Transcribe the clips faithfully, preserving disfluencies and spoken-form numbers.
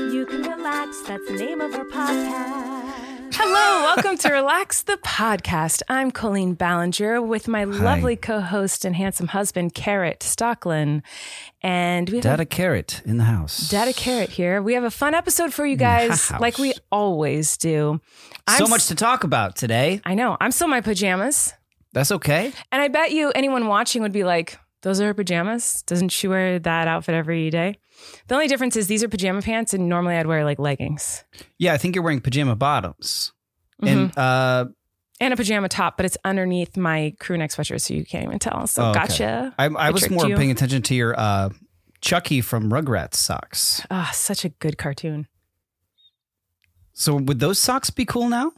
You can relax. That's the name of our podcast. Hello, welcome to Relax the Podcast. I'm Colleen Ballinger with my Hi. lovely co-host and handsome husband, Carrot Stocklin. And we have Dada Carrot in the house. Dada Carrot here. We have a fun episode for you guys, house. like we always do. So I'm much s- to talk about today. I know. I'm still in my pajamas. That's okay. And I bet you anyone watching would be like, those are her pajamas? Doesn't she wear that outfit every day? The only difference is these are pajama pants, and normally I'd wear like leggings. Yeah, I think you're wearing pajama bottoms. Mhm. And uh, And a pajama top, but it's underneath my crew neck sweatshirt, so you can't even tell. So Oh, okay. gotcha. I, I was tricked more you. paying attention to your uh, Chucky from Rugrats socks. Ah, such a good cartoon. So would those socks be cool now?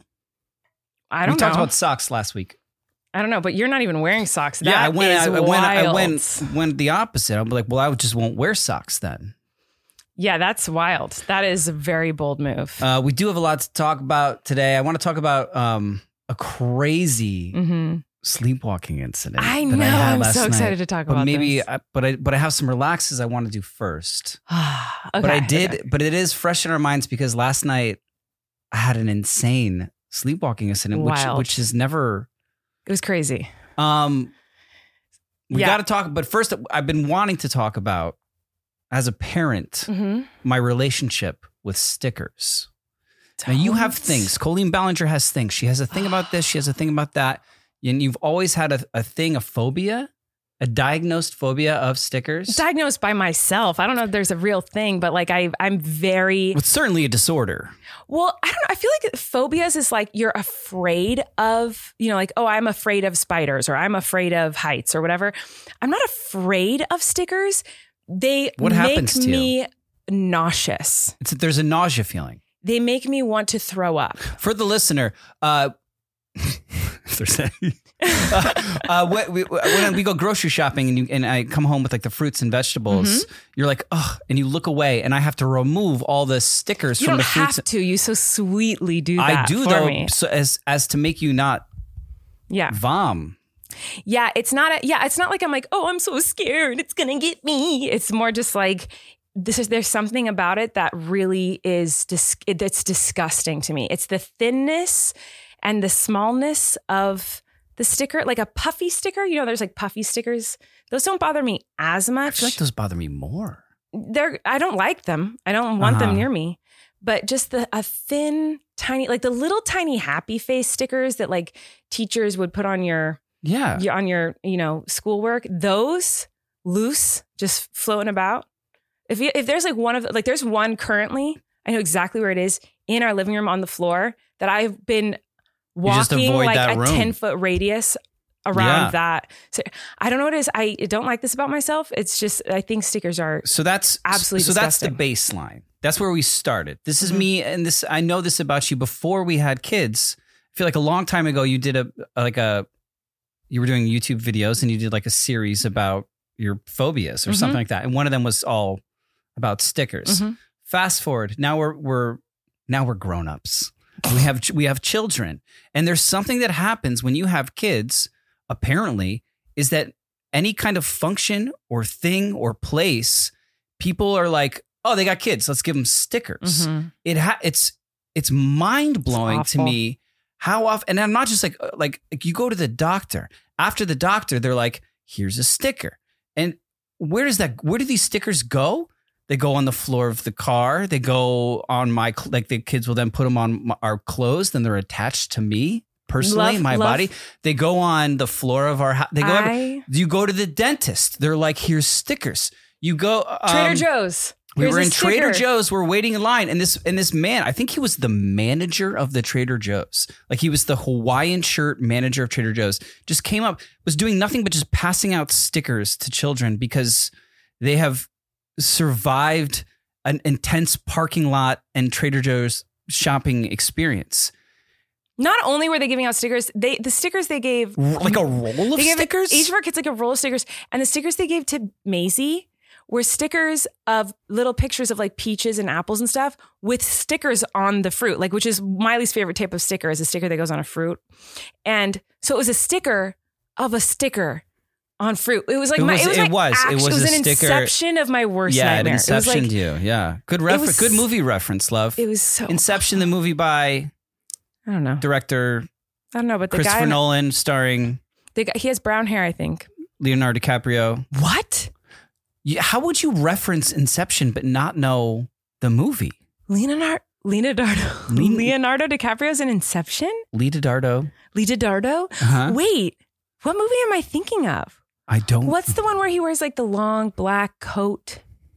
I We don't talked know. about socks last week. I don't know, but you're not even wearing socks. That yeah, I went. is I, I went. I wild. went. Went the opposite. I'm like, well, I just won't wear socks then. Yeah, that's wild. That is a very bold move. Uh, we do have a lot to talk about today. I want to talk about um, a crazy hmm sleepwalking incident. I that know. had I'm last so excited night. to talk But about maybe, this. I, but I, but I have some relaxes I want to do first. okay, But I did, okay. but it is fresh in our minds because last night I had an insane sleepwalking incident, which Wild. which is never. It was crazy. Um, we Yeah. got to talk. But first, I've been wanting to talk about, as a parent, Mm-hmm. my relationship with stickers. Now you have things. Colleen Ballinger has things. She has a thing about this. She has a thing about that. And you've always had a, a thing, a phobia, a diagnosed phobia of stickers. Diagnosed by myself. I don't know if there's a real thing, but like I, I'm very It's certainly a disorder. well. I don't know. I feel like phobias is like you're afraid of, you know, like oh, I'm afraid of spiders or I'm afraid of heights or whatever. I'm not afraid of stickers. They What make happens to you? me nauseous. It's there's a nausea feeling. They make me want to throw up. For the listener, uh, if there's any, uh, uh, when, we, when we go grocery shopping and you, and I come home with like the fruits and vegetables, Mm-hmm. you're like, oh, and you look away, and I have to remove all the stickers You from don't the fruits. have to. You so sweetly do that I do for though, me. so as as to make you not Yeah. vom. Yeah, it's not a, yeah, it's not like I'm like, "Oh, I'm so scared. It's going to get me." It's more just like this is there's something about it that really is dis- it, it's disgusting to me. It's the thinness and the smallness of the sticker, like a puffy sticker. You know, there's like puffy stickers. Those don't bother me as I much. feel like those bother me more. They're I don't like them. I don't want Uh-huh. them near me. But just the a thin, tiny, like the little tiny happy face stickers that like teachers would put on your Yeah. you- on your, you know, schoolwork, those loose, just floating about. If you, if there's like one of, like there's one currently, I know exactly where it is in our living room on the floor that I've been just walking avoid like that a room. ten foot radius around Yeah. that. So I don't know what it is. I don't like this about myself. It's just, I think stickers are, So that's Absolutely So that's the disgusting. baseline. That's where we started. This is Mhm. me, and this I know this about you before we had kids. I feel like a long time ago you did a like a you were doing YouTube videos and you did like a series about your phobias or Mhm. something like that, and one of them was all about stickers. Mhm. Fast forward, now we're we're now we're grown ups. We have we have children, and there's something that happens when you have kids. Apparently, is that any kind of function or thing or place, people are like, oh, they got kids. Let's give them stickers. Mhm. It ha- it's it's mind blowing It's to awful. me how often. And I'm not just like like like you go to the doctor. After the doctor, they're like, here's a sticker. And where does that? Where do these stickers go? They go on the floor of the car. They go on my cl- like the kids will then put them on my, our clothes. Then they're attached to me personally, Love- my love- body. They go on the floor of our house. They go. every- I, you go to the dentist. They're like, here's stickers. You go Trader um, Joe's. We Here's were a in Trader sticker. Joe's. We're waiting in line, and this and this man, I think he was the manager of the Trader Joe's. Like he was the Hawaiian shirt manager of Trader Joe's. Just came up, was doing nothing but just passing out stickers to children because they have survived an intense parking lot and Trader Joe's shopping experience. Not only were they giving out stickers, they the stickers they gave Like a roll of they gave stickers? each of our kids like a roll of stickers, and the stickers they gave to Maisie were stickers of little pictures of like peaches and apples and stuff with stickers on the fruit, like which is Miley's favorite type of sticker is a sticker that goes on a fruit, and so it was a sticker of a sticker on fruit. It was like It my, was- it was, it my was. It act- was it was a an sticker- inception of my worst Yeah, it nightmare. It was Inceptioned like, you. Yeah. Good reference. was- Good movie reference, love. it was so Inception, the movie by I don't know. director I don't know, but the Christopher guy, Nolan, starring the guy, he has brown hair, I think. Leonardo DiCaprio. What? Yeah, how would you reference Inception but not know the movie? Leonardo Leonardo Leon- Leonardo DiCaprio's in Inception? Leonardo. Leonardo? Uh-huh. Wait, what movie am I thinking of? I don't. What's the one where he wears like the long black coat?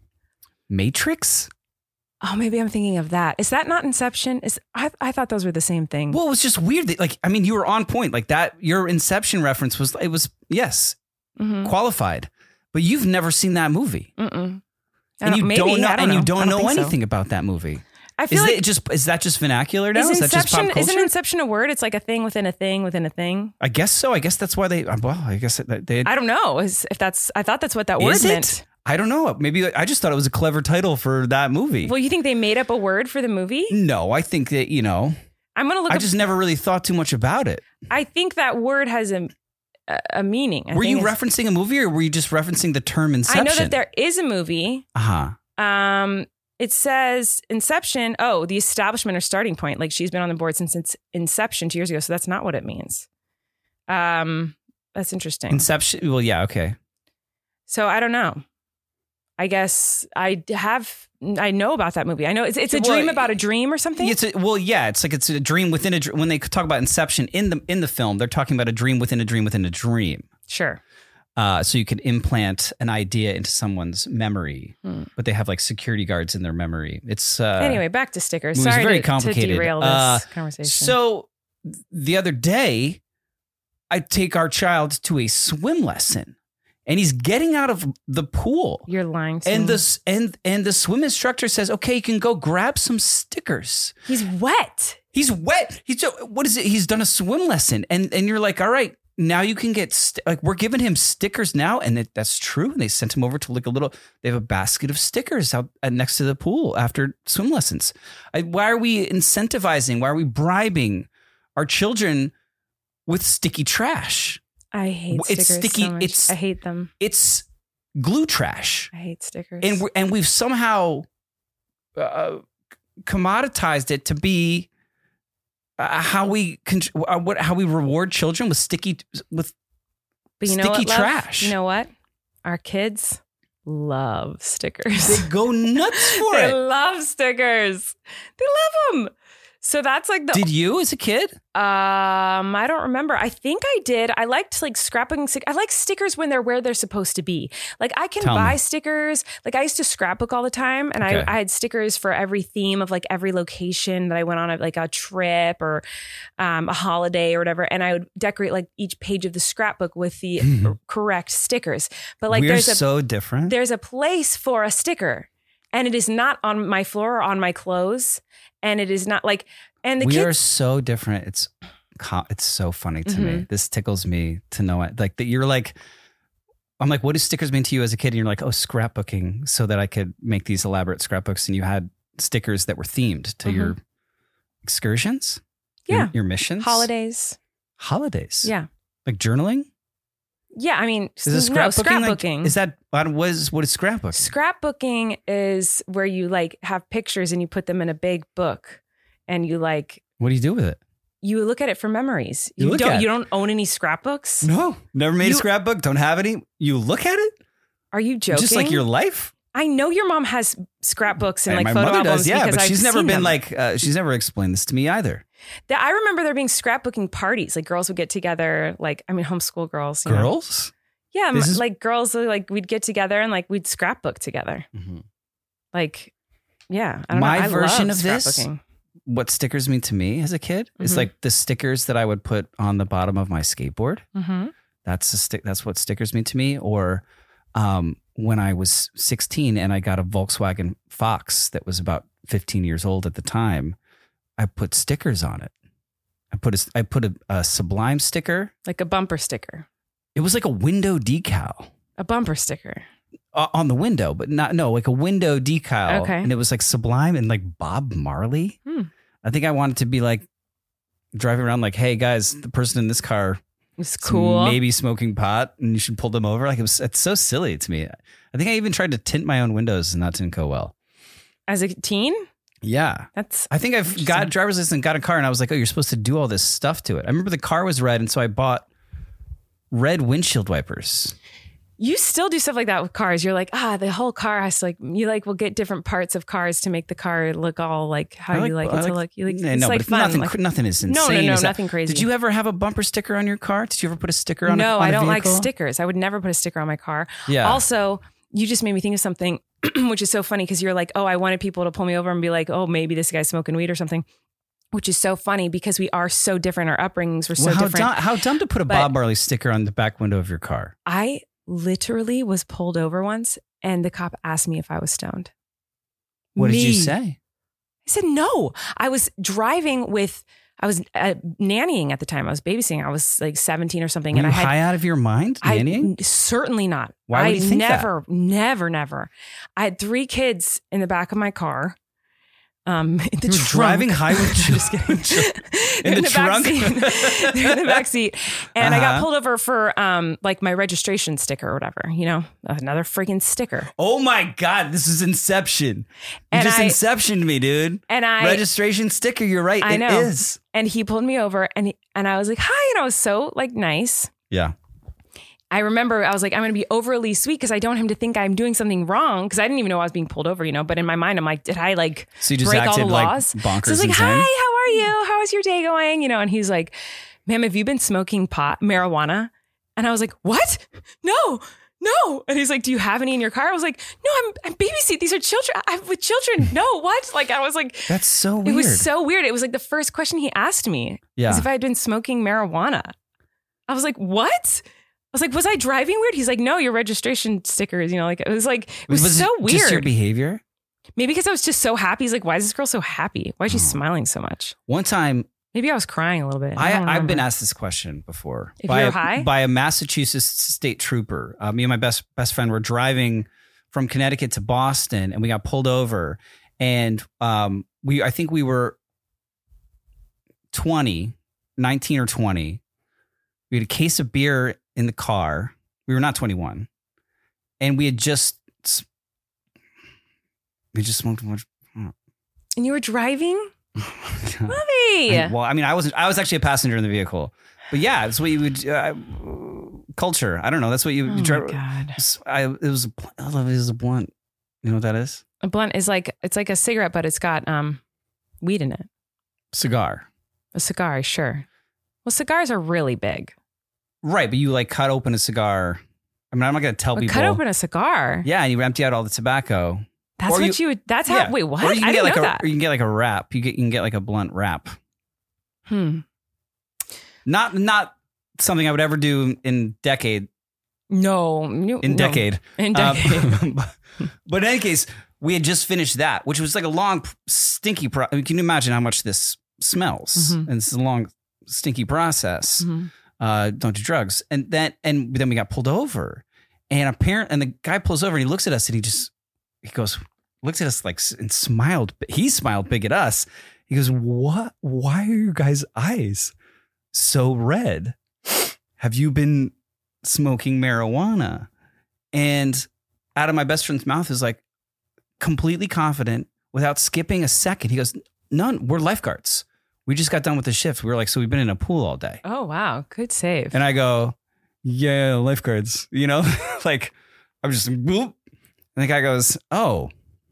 Matrix? Oh, maybe I'm thinking of that. Is that not Inception? Is I, I thought those were the same thing. Well, it was just weird. That, like, I mean, you were on point. Like that, your Inception reference was, it was, yes, Mhm. qualified. But you've never seen that movie. Mm-mm. I And you maybe, don't know, I don't and you know. I don't know think so. anything about that movie. I feel Is like it just, is that just vernacular now? is Is that just Inception, pop isn't culture? Inception a word? It's like a thing within a thing within a thing. I guess so. I guess that's why they, well, I guess that they, I don't know is- if that's, I thought that's what that word is it? meant. I don't know. Maybe I just thought it was a clever title for that movie. Well, you think they made up a word for the movie? No, I think that, you know, I'm going to look I up, just never really thought too much about it. I think that word has a, a, a meaning. I Were you think it's- referencing a movie or were you just referencing the term Inception? I know that there is a movie. Uh-huh. Um, it says Inception. Oh, the establishment or starting point. Like she's been on the board since its inception two years ago. So that's not what it means. Um, that's interesting. Inception. Well, yeah. Okay. So I don't know. I guess I have. I know about that movie. I know it's it's a Well, dream about a dream or something. It's a, well, yeah. It's like it's a dream within a dream. When they talk about Inception in the in the film, they're talking about a dream within a dream within a dream. Sure. Uh, so you can implant an idea into someone's memory, Hmm. but they have like security guards in their memory. It's uh, Anyway, back to stickers. movie's Sorry very to, complicated. to derail this Uh, conversation. So the other day, I take our child to a swim lesson, and he's getting out of the pool. You're lying to And me. the and and the swim instructor says, "Okay, you can go grab some stickers." He's wet. He's wet. He's so- what is it? He's done a swim lesson, and and you're like, "All right, now you can get st- like we're giving him stickers now," and it, that's true. And they sent him over to like a little. They have a basket of stickers out uh, next to the pool after swim lessons. I, why are we incentivizing? Why are we bribing our children with sticky trash? I hate It's stickers sticky- so much. it's- I hate them. It's glue trash. I hate stickers. and we're, and we've somehow uh, commoditized it to be uh, how we con- uh, what how we reward children with sticky with but you know sticky what, love? trash. You know what? Our kids love stickers. They go nuts for They it. love stickers. They love them. So that's like the Did you as a kid? Um, I don't remember. I think I did. I liked like scrapbooking. stick- I like stickers when they're where they're supposed to be. Like I can Tell buy me. stickers. Like I used to scrapbook all the time, and Okay. I, I had stickers for every theme of like every location that I went on, like a trip or um, a holiday or whatever. And I would decorate like each page of the scrapbook with the correct stickers. But like We're there's a so different. there's a place for a sticker, and it is not on my floor or on my clothes, and it is not like and the we kids. are so different. It's co- it's so funny to me. Mhm. This tickles me to know it. Like that you're like, I'm like, what do stickers mean to you as a kid? And you're like, oh, scrapbooking, so that I could make these elaborate scrapbooks. And you had stickers that were themed to Mhm. your excursions, your- Yeah. your, missions, holidays. holidays, Yeah. like journaling. Yeah, I mean, Is it no, scrapbooking? like- scrapbooking. is that what is what is scrapbooking? Scrapbooking is where you like have pictures and you put them in a big book, and you like What do you do with it? you look at it for memories. You You, look don't. at You it. don't own any scrapbooks. No, never made You- a scrapbook. Don't have any. You look at it, Are you joking? just like your life. I know your mom has scrapbooks and like my photo mother albums does, yeah, because but I've she's never seen been them. like uh, she's never explained this to me either. That- I remember there being scrapbooking parties. Like girls would get together. Like I mean, homeschool girls. you know. Girls. Yeah, This is- like girls. Like we'd get together and like we'd scrapbook together. Like, yeah. I don't My know. I version love of this scrapbooking. What stickers mean to me as a kid is Mhm. like the stickers that I would put on the bottom of my skateboard. Mm-hmm. That's a stick. That's what stickers mean to me. Or um, when I was sixteen and I got a Volkswagen Fox that was about fifteen years old at the time, I put stickers on it. I put a, I put a, a Sublime sticker. Like a bumper sticker. It was like a window decal A bumper sticker. uh, on the window, but not no like a window decal. Okay. And it was like Sublime and like Bob Marley. Hmm. I think I wanted to be like driving around like, hey guys, the person in this car It's cool. Maybe smoking pot, and you should pull them over. Like it was, it's so silly to me. I think I even tried to tint my own windows, and that didn't go well. As a teen? Yeah. That's I think I've got a driver's license and got a car, and I was like, oh, you're supposed to do all this stuff to it. I remember the car was red, and so I bought red windshield wipers. You still do stuff like that with cars. You're like, ah, the whole car has to like, you like will get different parts of cars to make the car look all like how like, you like I it to like, look. You like, yeah, it's no, like but fun. nothing, like, nothing is insane. no, no, no, Is that- nothing crazy. Did you ever have a bumper sticker on your car? Did you ever put a sticker on? No, a, on I a don't like vehicle? stickers. I would never put a sticker on my car. Yeah. Also, you just made me think of something, which is so funny because you're like, oh, I wanted people to pull me over and be like, oh, maybe this guy's smoking weed or something. Which is so funny because we are so different. Our upbringings were so well, how different. Dumb, how dumb to put a But- Bob Marley sticker on the back window of your car. I literally was pulled over once and the cop asked me if I was stoned. What Me. did you say? I said, no. I was driving with, I was uh, nannying at the time. I was babysitting. I was like seventeen or something. Were and you I had high out of your mind, I nannying? certainly not. Why would I you think that? never, never, never. I had three kids in the back of my car. Um, in the You were trunk. driving high with Just kidding. In They're the trunk? back seat. They're in the back seat, and I got Uh-huh. pulled over for um, like my registration sticker or whatever. You know, another freaking sticker. Oh my God, this is Inception. You And just I- Inceptioned me, dude. And I Registration sticker, you're right. I It know. is. and he pulled me over, and he, and I was like, hi, and I was so like nice. Yeah. I remember I was like, I'm going to be overly sweet because I don't want him to think I'm doing something wrong because I didn't even know I was being pulled over, you know. But in my mind, I'm like, did I like So you just break all the acted like laws? bonkers So I was like, insane? hi, how are you? How's your day going? You know, and he's like, ma'am, have you been smoking pot, marijuana? And I was like, what? No, no. And he's like, do you have any in your car? I was like, no, I'm, I'm babysit. These are children. I'm with children. No, what? Like, I was like, That's so weird. it was so weird. It was like the first question he asked me Yeah. was if I had been smoking marijuana. I was like, what? I was like, was I driving weird? He's like, no, your registration stickers, you know, like it was like, it was, was so it just your weird. behavior? Maybe because I was just so happy. He's like, why is this girl so happy? Why is she Oh. smiling so much? One time, Maybe I was crying a little bit. I, I don't I've been remember. asked this question before If by, you're a, high? by a Massachusetts state trooper. Uh, me and my best best friend were driving from Connecticut to Boston, and we got pulled over. And um, we, I think we were twenty, nineteen or twenty. We had a case of beer in the car. We were not twenty-one, and we had just we just smoked too much. And you were driving? Lovey. I- well, I mean, I wasn't. I was actually a passenger in the vehicle, but yeah, that's what you would. Uh, culture. I don't know. That's what you. Oh you my drive. God. I, it was. A, bl- I love it. It was a blunt. You know what that is? A blunt is like, it's like a cigarette, but it's got um weed in it. Cigar. A cigar, sure. Well, cigars are really big. Right, but you like cut open a cigar. I mean, I'm not going to tell But people. cut open a cigar. Yeah, and you empty out all the tobacco. That's Or what you- you, would, that's how, Yeah. wait, what? Or you can I get didn't like know a. that. Or you can get like a wrap. You get. You can get like a blunt wrap. Hmm. Not. Not something I would ever do in decade. No. no In no. decade. In Uh, decade. but in any case, we had just finished that, which was like a long, stinky. Pro- I mean, can you imagine how much this smells? Mhm. And it's a long, stinky process. Mhm. Uh, don't do drugs. And then, and then we got pulled over, and apparent, and the guy pulls over and he looks at us and he just, he goes, looks at us like and smiled. He smiled big at us. He goes, "What? Why are your guys' eyes so red? Have you been smoking marijuana?" And out of my best friend's mouth is like completely confident without skipping a second. He goes, "None. We're lifeguards. We just got done with the shift." We were like, "So we've been in a pool all day." Oh, wow. Good save. And I go, "Yeah, lifeguards." You know, like I'm just boop. And the guy goes, "Oh,"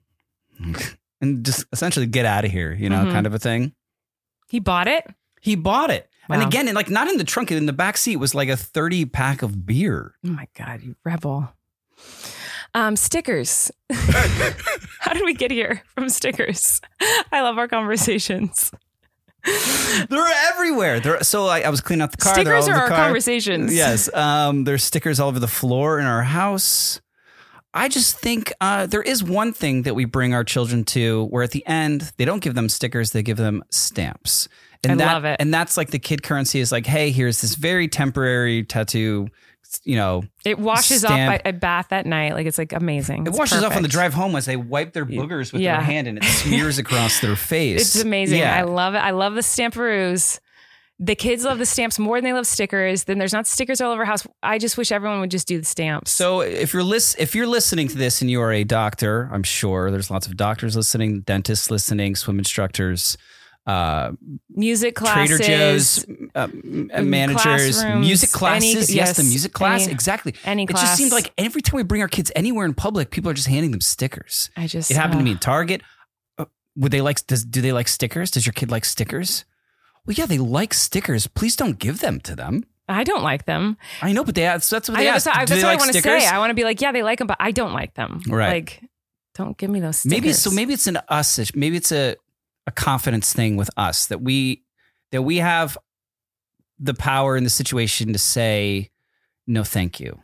and just essentially get out of here. You know, Mhm. kind of a thing. He bought it? He bought it. And Wow. again, like not in the trunk, in the back seat was like a thirty pack of beer. Oh my God, you rebel. Um, stickers. How did we get here from stickers? I love our conversations. They're everywhere. They're so I, I was cleaning out the car. They're all Stickers over are the our car. conversations. Yes. Um, there's stickers all over the floor in our house. I just think uh, there is one thing that we bring our children to where at the end, they don't give them stickers, they give them stamps. And I that, love it. And that's like the kid currency is like, hey, here's this very temporary tattoo, you know. It washes Stamp. off a bath at night. Like it's like amazing. It It's washes off on the perfect. drive home as they wipe their boogers with Yeah. their hand and it smears across their face. It's amazing. Yeah. I love it. I love the stamperoos. The kids love the stamps more than they love stickers. Then there's not stickers all over our house. I just wish everyone would just do the stamps. So if you're lis- if you're listening to this and you are a doctor, I'm sure there's lots of doctors listening, dentists listening, swim instructors, uh, music classes, Trader Joe's uh, managers, classrooms, music classes. any- yes, yes, the music class. any- exactly. any It just class. seems like every time we bring our kids anywhere in public, people are just handing them stickers. I just It happened to uh, me in Target. Uh, Would they like? Does do they like stickers? Does your kid like stickers? Well, yeah, they like stickers. Please don't give them to them. I don't like them. I know, but they ask. That's what I they know, ask. that's, Do that's they what like I want to stickers? say. I want to be like, yeah, they like them, but I don't like them. Right. Like, don't give me those stickers. Maybe so. Maybe it's an us. ish- Maybe it's a a confidence thing with us that we that we have the power in the situation to say no, thank you.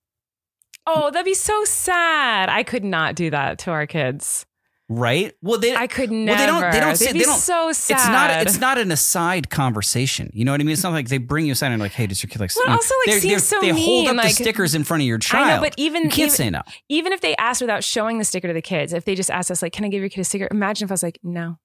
Oh, that'd be so sad. I could not do that to our kids. Right? Well, they. I could Well, never. they don't. They don't. They'd Say, be they don't. so sad. It's not. It's not an aside conversation. You know what I mean? It's not like they bring you aside and like, hey, does your kid like? Well, it also, like, They're- seems they're- so They hold mean, up like- the stickers in front of your child. I know, but even you can't even, say no. Even if they asked without showing the sticker to the kids, if they just asked us, like, "Can I give your kid a sticker?" Imagine if I was like, "No."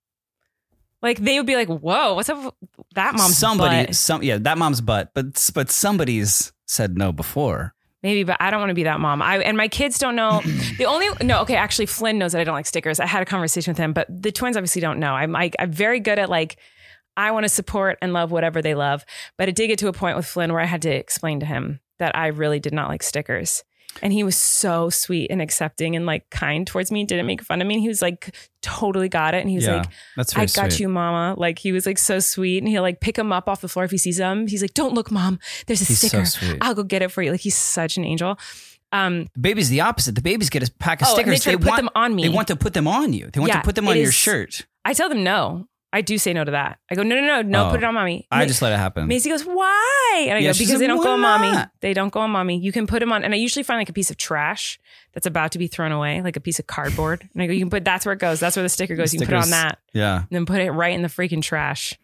Like they would be like, "Whoa, what's up with that mom's Somebody, butt?" some yeah, that mom's butt, but but somebody's said no before. Maybe, but I don't want to be that mom. I and my kids don't know. The only no, okay, actually, Flynn knows that I don't like stickers. I had a conversation with him, but the twins obviously don't know. I'm like, I'm very good at like, I want to support and love whatever they love. But it did get to a point with Flynn where I had to explain to him that I really did not like stickers. And he was so sweet and accepting and like kind towards me. Didn't make fun of me. And he was like, totally got it. And he was Yeah, like, that's very I got sweet. you, mama. Like he was like so sweet. And he'll like pick him up off the floor if he sees them. He's like, don't look, mom. There's a He's so sticker. sweet. I'll go get it for you. Like he's such an angel. Um, The baby's the opposite. The babies get a pack of Oh, and they stickers. try to put want them on me. They want to put them on you. They want Yeah, to put them it on your is- shirt. I tell them no. I do say no to that. I go, no, no, no, no, Oh. put it on mommy. I Ma- just let it happen. Maisie goes, why? And I Yeah, go, she's because like, they don't go "Why on mommy. not?" They don't go on mommy. You can put them on. And I usually find like a piece of trash that's about to be thrown away, like a piece of cardboard. And I go, you can put, that's where it goes. That's where the sticker goes. You can put it on Stickers. that Yeah. and then put it right in the freaking trash.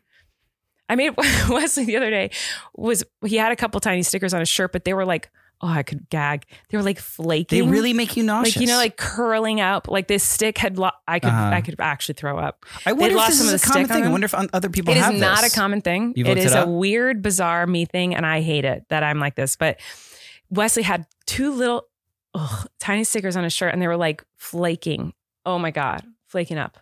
I made Wesley the other day was, he had a couple tiny stickers on his shirt, but they were like, oh, I could gag. They were like flaking. They really make you nauseous. Like, you know, like curling up. Like this stick had, lo- I could, Uh-huh. I could actually throw up. I They'd wonder if lost this some is of a the common stick on thing. I them. wonder if un- other people It is have this. not a common thing. You've It looked is it a up? weird, bizarre me thing, and I hate it that I'm like this. But Wesley had two little ugh, tiny stickers on his shirt, and they were like flaking. Oh my God, flaking up.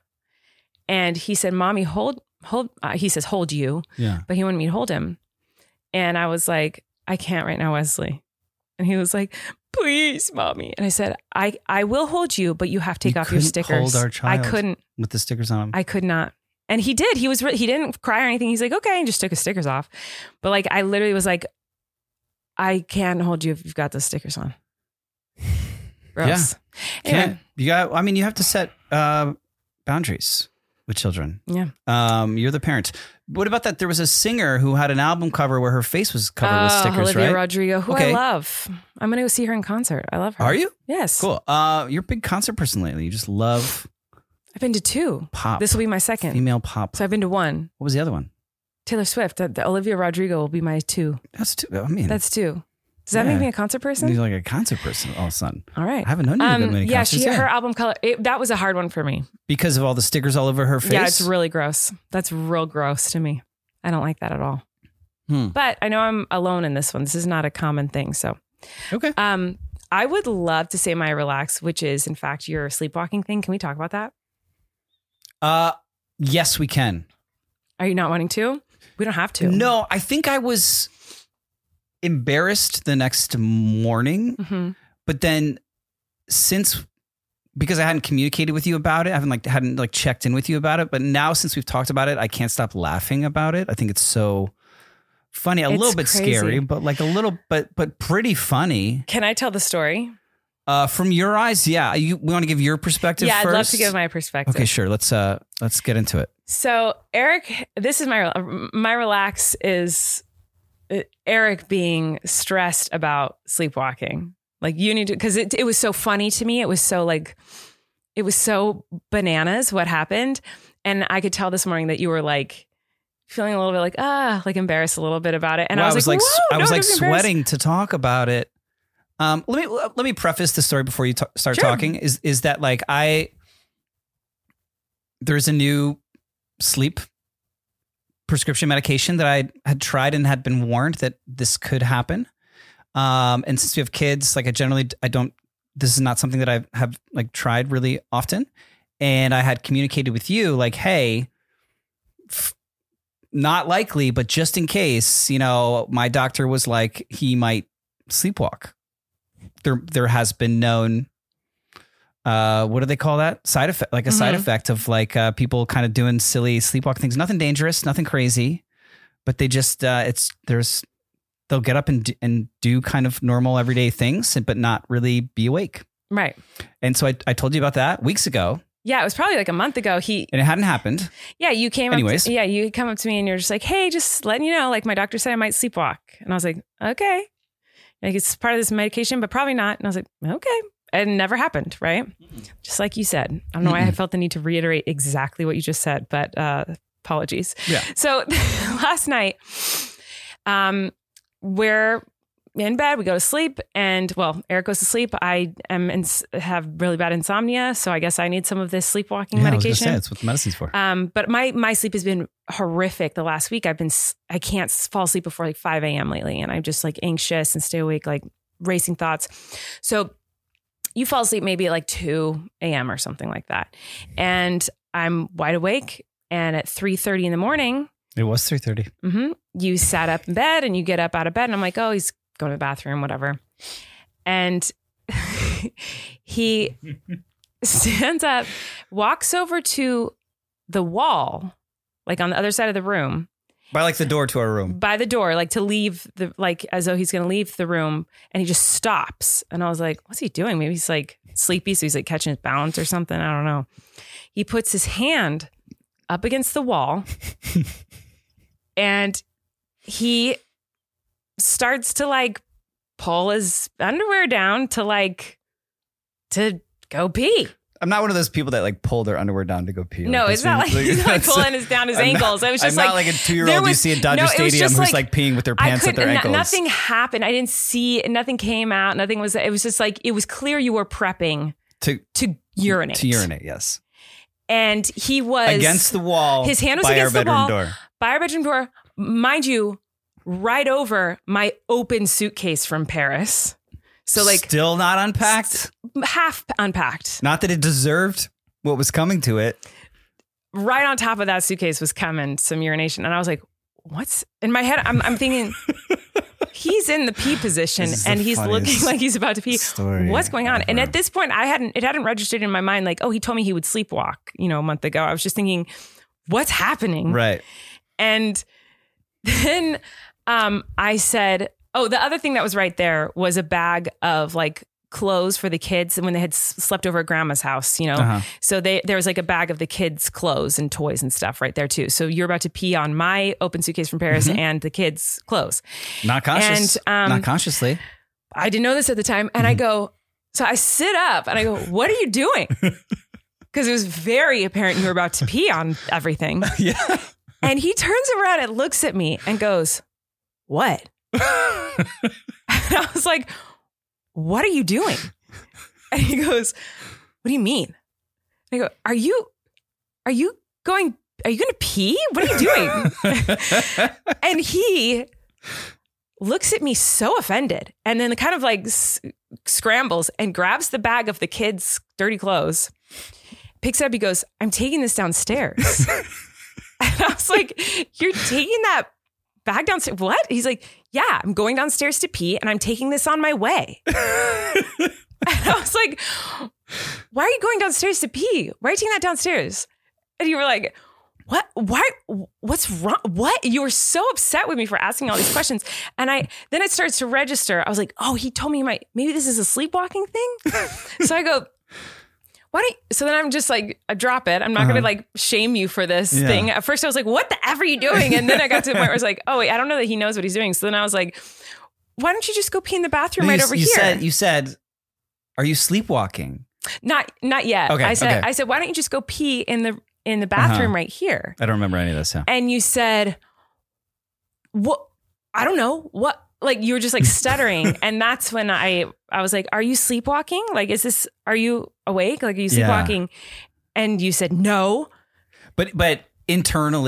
And he said, "Mommy, hold, hold." Uh, he says, "Hold you," Yeah. but he wanted me to hold him. And I was like, "I can't right now, Wesley." And he was like, "Please, mommy." And I said, I, I will hold you, but you have to take You off your couldn't stickers. hold our I child. couldn't. With the stickers on them. I could not. And he did. He was, re- he didn't cry or anything. He's like, okay, and just took his stickers off. But like, I literally was like, I can't hold you if you've got those stickers on. Gross. Anyway, Can't you got? I mean, you have to set uh, boundaries with children. yeah. Um, you're the parent. What about that? There was a singer who had an album cover where her face was covered with Oh, stickers, Olivia right? Rodrigo, who Okay. I love. I'm going to go see her in concert. I love her. Are you? Yes. Cool. Uh, you're a big concert person lately. You just love I've been to two. pop. This will be my second. female pop. So I've been to one. What was the other one? Taylor Swift. The, the Olivia Rodrigo will be my two. That's two. I mean, That's two. Does that Yeah. make me a concert person? you're like a concert person all of a sudden. All right. I haven't known you to go to Um, many yeah, concerts. she her album color. It, that was a hard one for me. because of all the stickers all over her face. Yeah, it's really gross. That's real gross to me. I don't like that at all. Hmm. But I know I'm alone in this one. This is not a common thing. So, okay. um, I would love to say my relax, which is in fact your sleepwalking thing. Can we talk about that? Uh, yes, we can. Are you not wanting to? We don't have to. No, I think I was embarrassed the next morning, hmm but then since because I hadn't communicated with you about it, I haven't like hadn't like checked in with you about it. But now since we've talked about it, I can't stop laughing about it. I think it's so funny, a It's little bit crazy. scary, but like a little, but but pretty funny. Can I tell the story? Uh, from your eyes, yeah. You we want to give your perspective Yeah, first? I'd love to give my perspective. Okay, sure. Let's uh let's get into it. So Eric, this is my my relax is uh, Eric being stressed about sleepwalking. Like you need to, because it it was so funny to me. It was so like, it was so bananas what happened, and I could tell this morning that you were like feeling a little bit like ah, like embarrassed a little bit about it. And Well, I was, like, s- Whoa, I was no, like don't be embarrassed. sweating to talk about it. Um, let me let me preface the story before you t- start Sure. talking. Is is that like I there's a new sleep prescription medication that I had tried and had been warned that this could happen. Um, and since we have kids, like I generally, I don't, this is not something that I have like tried really often. And I had communicated with you like, hey, f- not likely, but just in case, you know, my doctor was like, he might sleepwalk. There, there has been known, uh, what do they call that? Side effect, like a mm-hmm. side effect of like uh, people kind of doing silly sleepwalk things. Nothing dangerous, nothing crazy, but they just, uh, it's, there's, they'll get up and do, and do kind of normal everyday things, but not really be awake. Right. And so I, I told you about that weeks ago. Yeah, it was probably like a month ago. He and it hadn't happened. Yeah, you came Anyways. up to, yeah, you come up to me and you're just like, hey, just letting you know, like my doctor said I might sleepwalk. And I was like, okay. Like it's part of this medication, but probably not. And I was like, okay. It never happened, right? Mm-hmm. Just like you said. I don't know mm-hmm. why I felt the need to reiterate exactly what you just said, but uh, apologies. Yeah. So last night, um, we're in bed, we go to sleep, and well, Eric goes to sleep. I am in, have really bad insomnia, so I guess I need some of this sleepwalking yeah, medication. I was gonna say, that's what the medicine's for. Um, but my my sleep has been horrific the last week. I've been I can't fall asleep before like five a.m. lately, and I'm just like anxious and stay awake, like racing thoughts. So you fall asleep maybe at like two a.m. or something like that, and I'm wide awake. And at three thirty in the morning, it was three thirty. Mm-hmm, you sat up in bed, and you get up out of bed, and I'm like, oh, he's going to the bathroom, whatever. And he stands up, walks over to the wall, like on the other side of the room. By like the door to our room. By the door, like to leave the, like as though he's going to leave the room. And he just stops. And I was like, what's he doing? Maybe he's like sleepy. So he's like catching his balance or something. I don't know. He puts his hand up against the wall and he starts to like pull his underwear down to like to go pee. I'm not one of those people that like pull their underwear down to go pee. No, like, it's not like, like he's like pulling his down his I'm ankles. Not, it was just I'm like not like a two year old you see at Dodger no, Stadium who's like, like peeing with their pants at their ankles. N- nothing happened. I didn't see. Nothing came out. Nothing was. It was just like it was clear you were prepping to to urinate. To urinate, yes. And he was against the wall. His hand was by against our the wall door. by our bedroom door. Mind you, right over my open suitcase from Paris. So like still not unpacked? Half unpacked. Not that it deserved what was coming to it. Right on top of that suitcase was coming some urination. And I was like, what's in my head? I'm, I'm thinking he's in the pee position and he's looking like he's about to pee. What's going on? Ever. And at this point I hadn't, it hadn't registered in my mind. Like, oh, he told me he would sleepwalk, you know, a month ago. I was just thinking, what's happening? Right. And then um, I said, oh, the other thing that was right there was a bag of like clothes for the kids when they had s- slept over at grandma's house, you know? Uh-huh. So they, there was like a bag of the kids' clothes and toys and stuff right there too. So you're about to pee on my open suitcase from Paris mm-hmm. and the kids' clothes. Not conscious. And, um, Not consciously. I didn't know this at the time. And mm-hmm. I go, so I sit up and I go, what are you doing? Because it was very apparent you were about to pee on everything. Yeah. And he turns around and looks at me and goes, what? And I was like, what are you doing? And he goes, what do you mean? And I go, are you, are you going, are you going to pee? What are you doing? And he looks at me so offended and then kind of like s- scrambles and grabs the bag of the kids' dirty clothes, picks it up. He goes, I'm taking this downstairs. And I was like, you're taking that bag downstairs? What? He's like, yeah, I'm going downstairs to pee and I'm taking this on my way. And I was like, why are you going downstairs to pee? Why are you taking that downstairs? And you were like, what? Why? What's wrong? What? You were so upset with me for asking all these questions. And I, then it starts to register. I was like, oh, he told me my, maybe this is a sleepwalking thing. So I go, why don't you, so then I'm just like, I drop it. I'm not uh-huh. going to like shame you for this yeah. thing. At first I was like, what the F are you doing? And then I got to the point where I was like, oh wait, I don't know that he knows what he's doing. So then I was like, why don't you just go pee in the bathroom no, right you, over you here? Said, you said, are you sleepwalking? Not, not yet. Okay, I said, okay. I said, why don't you just go pee in the, in the bathroom uh-huh. right here? I don't remember any of this. Yeah. And you said, what? I don't know what, like you were just like stuttering. And that's when I, I was like, are you sleepwalking? Like, is this, are you awake? Like, are you sleepwalking? Yeah. And you said, no. But, but internally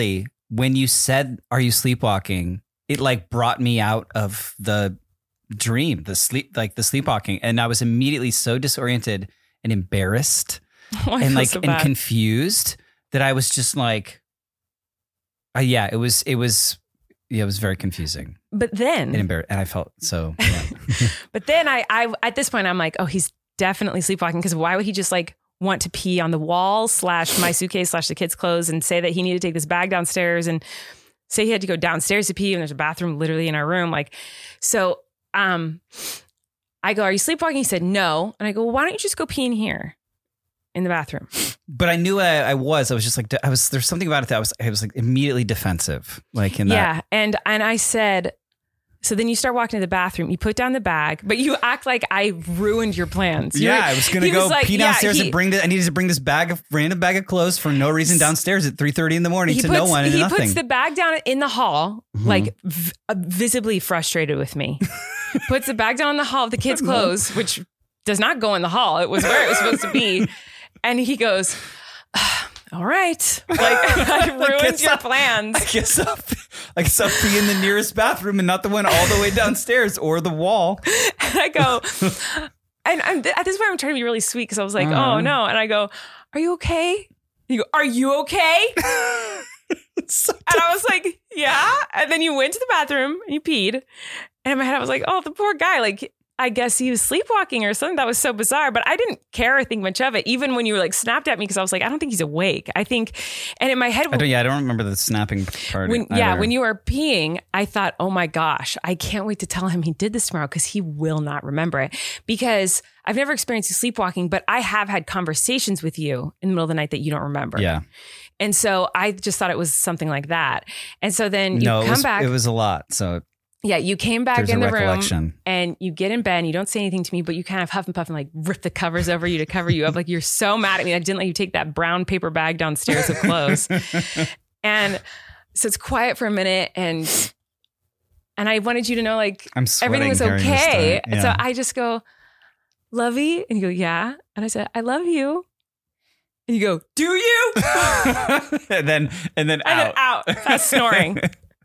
when you said, "Are you sleepwalking?" it like brought me out of the dream, the sleep, like the sleepwalking, and I was immediately so disoriented and embarrassed Oh, I and feel like so and bad. confused that I was just like, uh, yeah, it was it was yeah, it was very confusing But then, and embarrassed, and I felt so. Yeah. but then I, I, at this point, I'm like, oh, he's definitely sleepwalking because why would he just like want to pee on the wall slash my suitcase slash the kids' clothes and say that he needed to take this bag downstairs and say he had to go downstairs to pee and there's a bathroom literally in our room. Like, so, um, I go, are you sleepwalking? He said, no. And I go, well, why don't you just go pee in here in the bathroom? But I knew I, I was. I was just like, I was. There's something about it that I was. I was like immediately defensive, like in that. Yeah. And, and I said, so then you start walking to the bathroom, you put down the bag, but you act like I ruined your plans. You're- Yeah, I was gonna he go like- pee yeah, downstairs he- and bring. The, I needed to bring this bag of random bag of clothes for no reason downstairs at three thirty in the morning he to puts, no one and he nothing. puts the bag down in the hall, Mhm. like v- uh, visibly frustrated with me. Puts the bag down in the hall of the kids' clothes, which does not go in the hall. It was where it was supposed to be. And he goes, all right. Like, I ruined guess your I'll- plans. I guess I'll, I guess I'll be in the nearest bathroom and not the one all the way downstairs or the wall. And I go, and I'm, at this point, I'm trying to be really sweet because I was like, Uh-huh. oh no. And I go, are you okay? You go, are you okay? So And I was like, yeah. And then you went to the bathroom and you peed. And in my head, I was like, oh, the poor guy. Like, I guess he was sleepwalking or something. That was so bizarre. But I didn't care or think much of it, even when you were like snapped at me, because I was like, I don't think he's awake. I think, and in my head, I don't, yeah, I don't remember the snapping part. when, yeah, either. when you were peeing, I thought, oh my gosh, I can't wait to tell him he did this tomorrow because he will not remember it. Because I've never experienced you sleepwalking, but I have had conversations with you in the middle of the night that you don't remember. yeah, And so I just thought it was something like that. And so then you no, come it was, back. it was a lot. So Yeah, you came back there's in a the room recollection. and you get in bed and you don't say anything to me, but you kind of huff and puff and like rip the covers over you to cover you up. Like you're so mad at me. I didn't let you take that brown paper bag downstairs with clothes. And so it's quiet for a minute and and I wanted you to know like I'm sweating everything was hearing this okay. story. And so Yeah. I just go, Lovey? And you go, yeah. And I said, I love you. And you go, do you? and then and then And out. then out. That's snoring.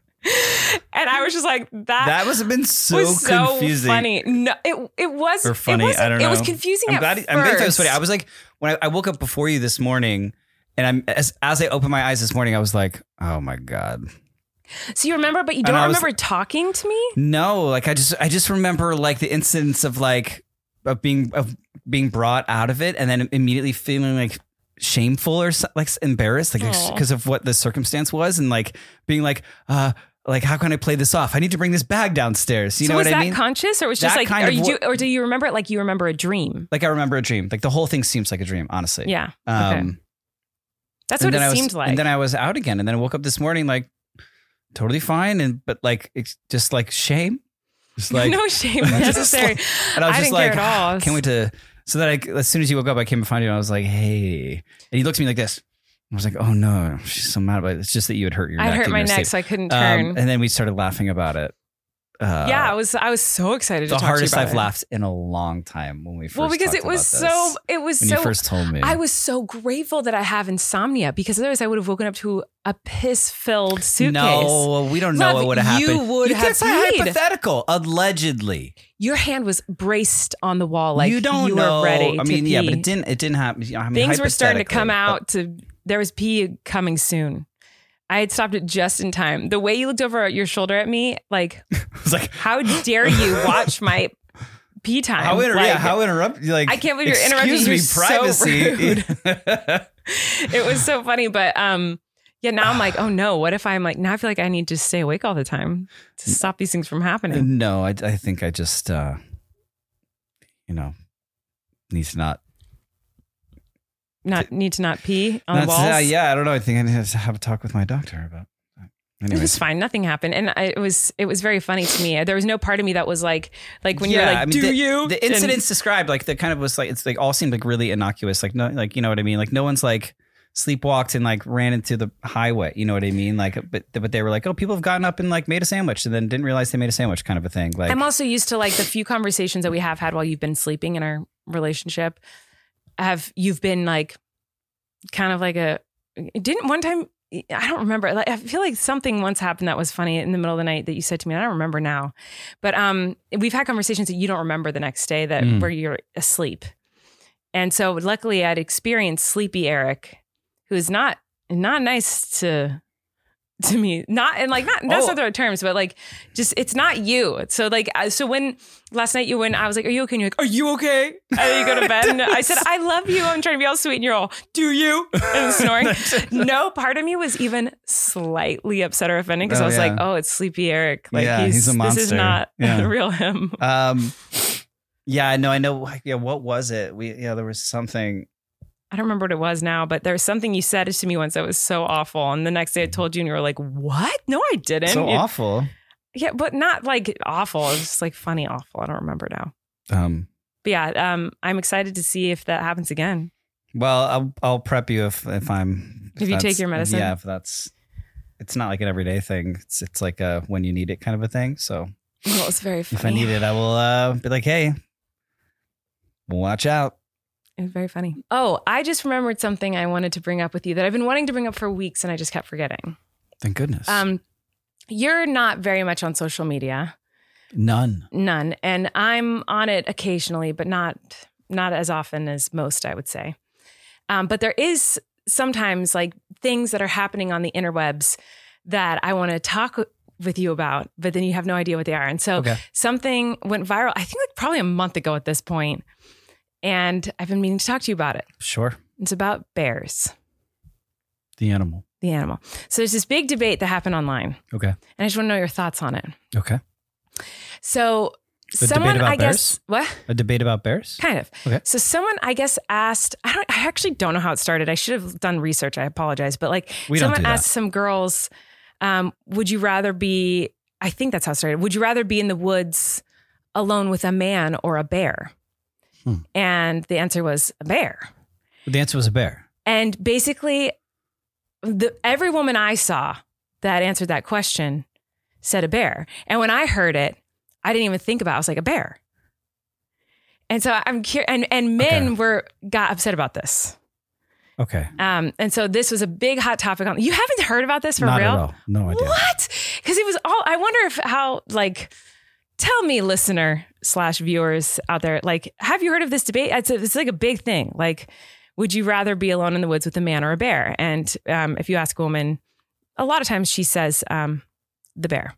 And I was just like, that, That must have been so, was so confusing. funny. No, it it was Or funny, It, wasn't- I don't it was know. confusing I'm at glad. first. I'm glad it was funny. I was like, when I, I woke up before you this morning, and I'm as as I opened my eyes this morning, I was like, oh my god. So you remember, but you And don't I was- remember talking to me? No, like I just I just remember like the incidents of like of being of being brought out of it, and then immediately feeling like shameful or so- like embarrassed, like Aw. because of what the circumstance was, and like being like, uh, like how can I play this off? I need to bring this bag downstairs. You So know was what that I mean? conscious, or was just That like, kind or, of you do, what- or do you remember it like you remember a dream? like I remember a dream. Like the whole thing seems like a dream, honestly. Yeah. Um, Okay. That's and what then it I was- seemed like. And then I was out again, and then I woke up this morning like totally fine, and but like it's just like shame, just like no shame just necessary. like- and I was I just didn't like, care at all. can't wait to. So that I, as soon as you woke up, I came to find you, and I was like, hey, and he looked at me like this. I was like, oh no, she's so mad about it. It's just that you had hurt your I neck. hurt and my you were neck, asleep. so I couldn't Um, turn. and then we started laughing about it. Uh, yeah, I was I was so excited the to talk hardest to you I've about it. laughed in a long time when we first Well, because talked it was about so this. it was when so you first told me. I was so grateful that I have insomnia because otherwise I would have woken up to a piss-filled suitcase. No, we don't know Love, what would have you happened. would you have can't say peed. hypothetical. Allegedly, Your hand was braced on the wall like you don't you know. were ready. I to mean, yeah, pee. but it didn't. It didn't happen. I mean, Things were starting to come hypothetically, out. To there was pee coming soon. I had stopped it just in time. The way you looked over your shoulder at me, like, but I was like, how dare you watch my pee time? how inter- like, yeah, how interrupt? Like, I can't believe you're interrupting. Excuse me, You're privacy. so it was so funny, but um, yeah. Now I'm like, oh no, what if I'm like now? I feel like I need to stay awake all the time to stop these things from happening. no, I, I think I just, uh, you know, need to not. Not need to not pee on That's, walls. uh, yeah, I don't know. I think I need to have a talk with my doctor about. That. It was Anyways. fine. Nothing happened, and I, it was it was very funny to me. There was no part of me that was like like when Yeah, you're like, I mean, do the, you? The And- incidents described, like the kind of was like it's like all seemed like really innocuous. Like no, like you know what I mean. Like no one's like sleepwalked and like ran into the highway. You know what I mean? Like, but but they were like, oh, people have gotten up and like made a sandwich and then didn't realize they made a sandwich, kind of a thing. Like I'm also used to like the few conversations that we have had while you've been sleeping in our relationship. Have you've been like kind of like a didn't one time I don't remember. Like, I feel like something once happened that was funny in the middle of the night that you said to me. And I don't remember now, but um, we've had conversations that you don't remember the next day that Mm. where you're asleep. And so luckily I'd experienced sleepy Eric, who is not, not nice to, to me, not, and like, not, that's Oh. not the right terms, but like, just, it's not you. So like, uh, so when last night you went, I was like, are you okay? And you're like, are you okay? And then you go to bed and I said, I love you. I'm trying to be all sweet. And you're all, do you? And snoring. No part of me was even slightly upset or offended because Oh, I was yeah. like, oh, it's sleepy Eric. Like Yeah, he's, he's a this is monster. not Yeah. real him. Um, yeah, no, I know. Yeah, what was it? We yeah, there was something. I don't remember what it was now, but there was something you said to me once that was so awful. And the next day I told you and you were like, what? No, I didn't. So You- awful. Yeah, but not like awful. It was just like funny awful. I don't remember now. Um, But yeah, um, I'm excited to see if that happens again. well, I'll I'll prep you if if I'm If you take that's- your medicine? Yeah, if that's. It's not like an everyday thing. It's it's like a when you need it kind of a thing. So Well, it's very funny. if I need it, I will uh, be like, hey, watch out. It was very funny. Oh, I just remembered something I wanted to bring up with you that I've been wanting to bring up for weeks and I just kept forgetting. Thank goodness. Um, you're not very much on social media, None. none, and I'm on it occasionally, but not not as often as most, I would say. Um, but there is sometimes like things that are happening on the interwebs that I want to talk with you about, but then you have no idea what they are. And so Okay. something went viral, I think like probably a month ago at this point, and I've been meaning to talk to you about it. Sure. It's about bears, The animal. the animal. So there's this big debate that happened online, Okay. and I just want to know your thoughts on it. Okay. So debate someone, about I guess, what? A debate about bears. Kind of. Okay. So someone, I guess, asked, I don't, I actually don't know how it started. I should have done research. I apologize. But like We don't someone do that. asked some girls, um, would you rather be, I think that's how it started. Would you rather be in the woods alone with a man or a bear? Hmm. And the answer was a bear. The answer was a bear. And basically, the, every woman I saw that answered that question said a bear. And when I heard it, I didn't even think about it. I was like, a bear. And so I'm curious, and, and men Okay. were got upset about this. Okay. Um, and so this was a big hot topic on. You haven't heard about this for Not real? at all. No idea. What? Because it was all. I wonder if how like. Tell me, listener slash viewers out there, like, have you heard of this debate? It's, a, it's like a big thing. Like, would you rather be alone in the woods with a man or a bear? And um, if you ask a woman, a lot of times she says um, the bear.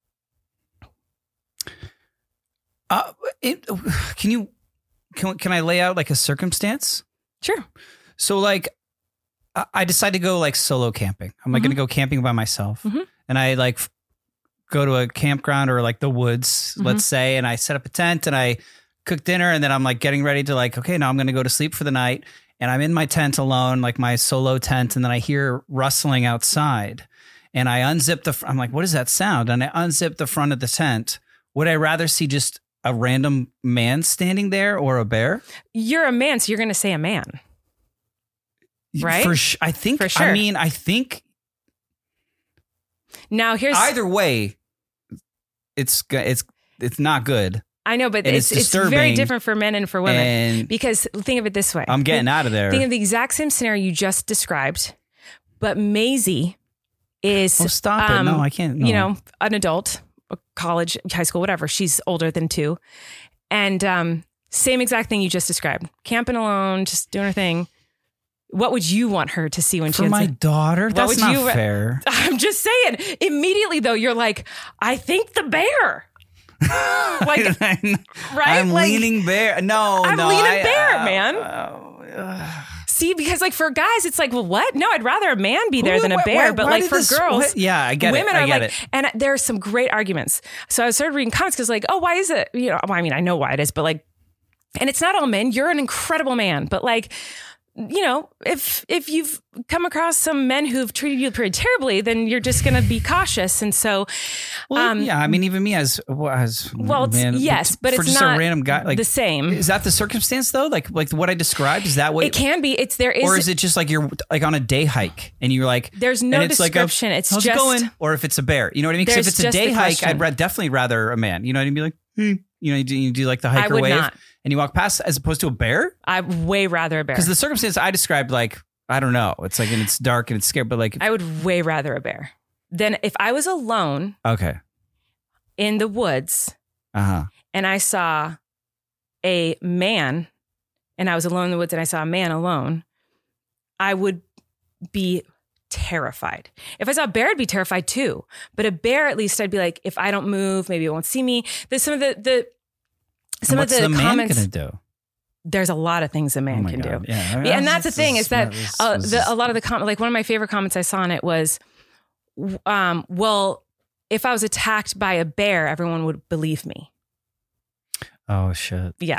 Uh, it, can you can can I lay out like a circumstance? Sure. So like, I- I decide to go like solo camping. I'm like Mhm. going to go camping by myself, Mhm. and I like f- go to a campground or like the woods, Mhm. let's say, and I set up a tent and I cook dinner, and then I'm like getting ready to like, okay, now I'm going to go to sleep for the night, and I'm in my tent alone, like my solo tent, and then I hear rustling outside, and I unzip the. fr- I'm like, what is that sound? And I unzip the front of the tent. Would I rather see just a random man standing there or a bear? You're a man, so you're going to say a man. Right? For sh- I think. For sure. I mean, I think Now here's either way, it's go- it's it's not good. I know, but and it's it's it's, very disturbing, different for men and for women And because think of it this way. I'm getting out of there. Think of the exact same scenario you just described, but Maisie is oh, stop um, it! No, I can't. No. you know, an adult, college, high school, whatever. She's older than two. And um, same exact thing you just described. Camping alone, just doing her thing. What would you want her to see when for she my has a- daughter, that's would not you ra- fair. I'm just saying, immediately though, you're like, I think the bear. Like, I'm, right? I'm Like, leaning bear. No, I'm no, leaning I- bear, uh, man. uh, uh, See, because like for guys, it's like, well, what? No, I'd rather a man be there who- than a why- bear. why- but why like did for this- girls, what? yeah, I get women it. I are get like, it. and there's some great arguments. So I started reading comments because like, oh, why is it? You know, well, I mean, I know why it is, but like, and it's not all men. You're an incredible man, but like, you know, if if you've come across some men who've treated you pretty terribly, then you're just going to be cautious. And so, Well, um, yeah, I mean, even me as as well, it's, man, yes, but for it's just not a random guy. Like, the same. is that the circumstance though? Like, like what I described is that what It can be. It's there is. or is it just like you're like on a day hike and you're like There's no and it's description. Like a, It's how's just- it going? Or if it's a bear, you know what I mean? Because if There's it's a just day the hike, question. I'd ra- definitely rather a man. You know what I mean? Be like, hmm. you know, you do, you do like the hiker would wave not. and you walk past as opposed to a bear. I'd way rather a bear. Because the circumstance I described, like I don't know. It's like, and it's dark and it's scary, but like, I would way rather a bear than if I was alone okay. in the woods Uh-huh. and I saw a man and I was alone in the woods and I saw a man alone, I would be terrified. If I saw a bear, I'd be terrified too. But a bear, at least I'd be like, if I don't move, maybe it won't see me. There's some of the, the some And what's of the, the man comments. gonna do? There's a lot of things a man Oh my can God. do. Yeah, I mean, Yeah, and this that's the thing is- is that this uh, is- the, a lot of the comment, like one of my favorite comments I saw on it was, um, well, if I was attacked by a bear, everyone would believe me. Oh shit. Yeah.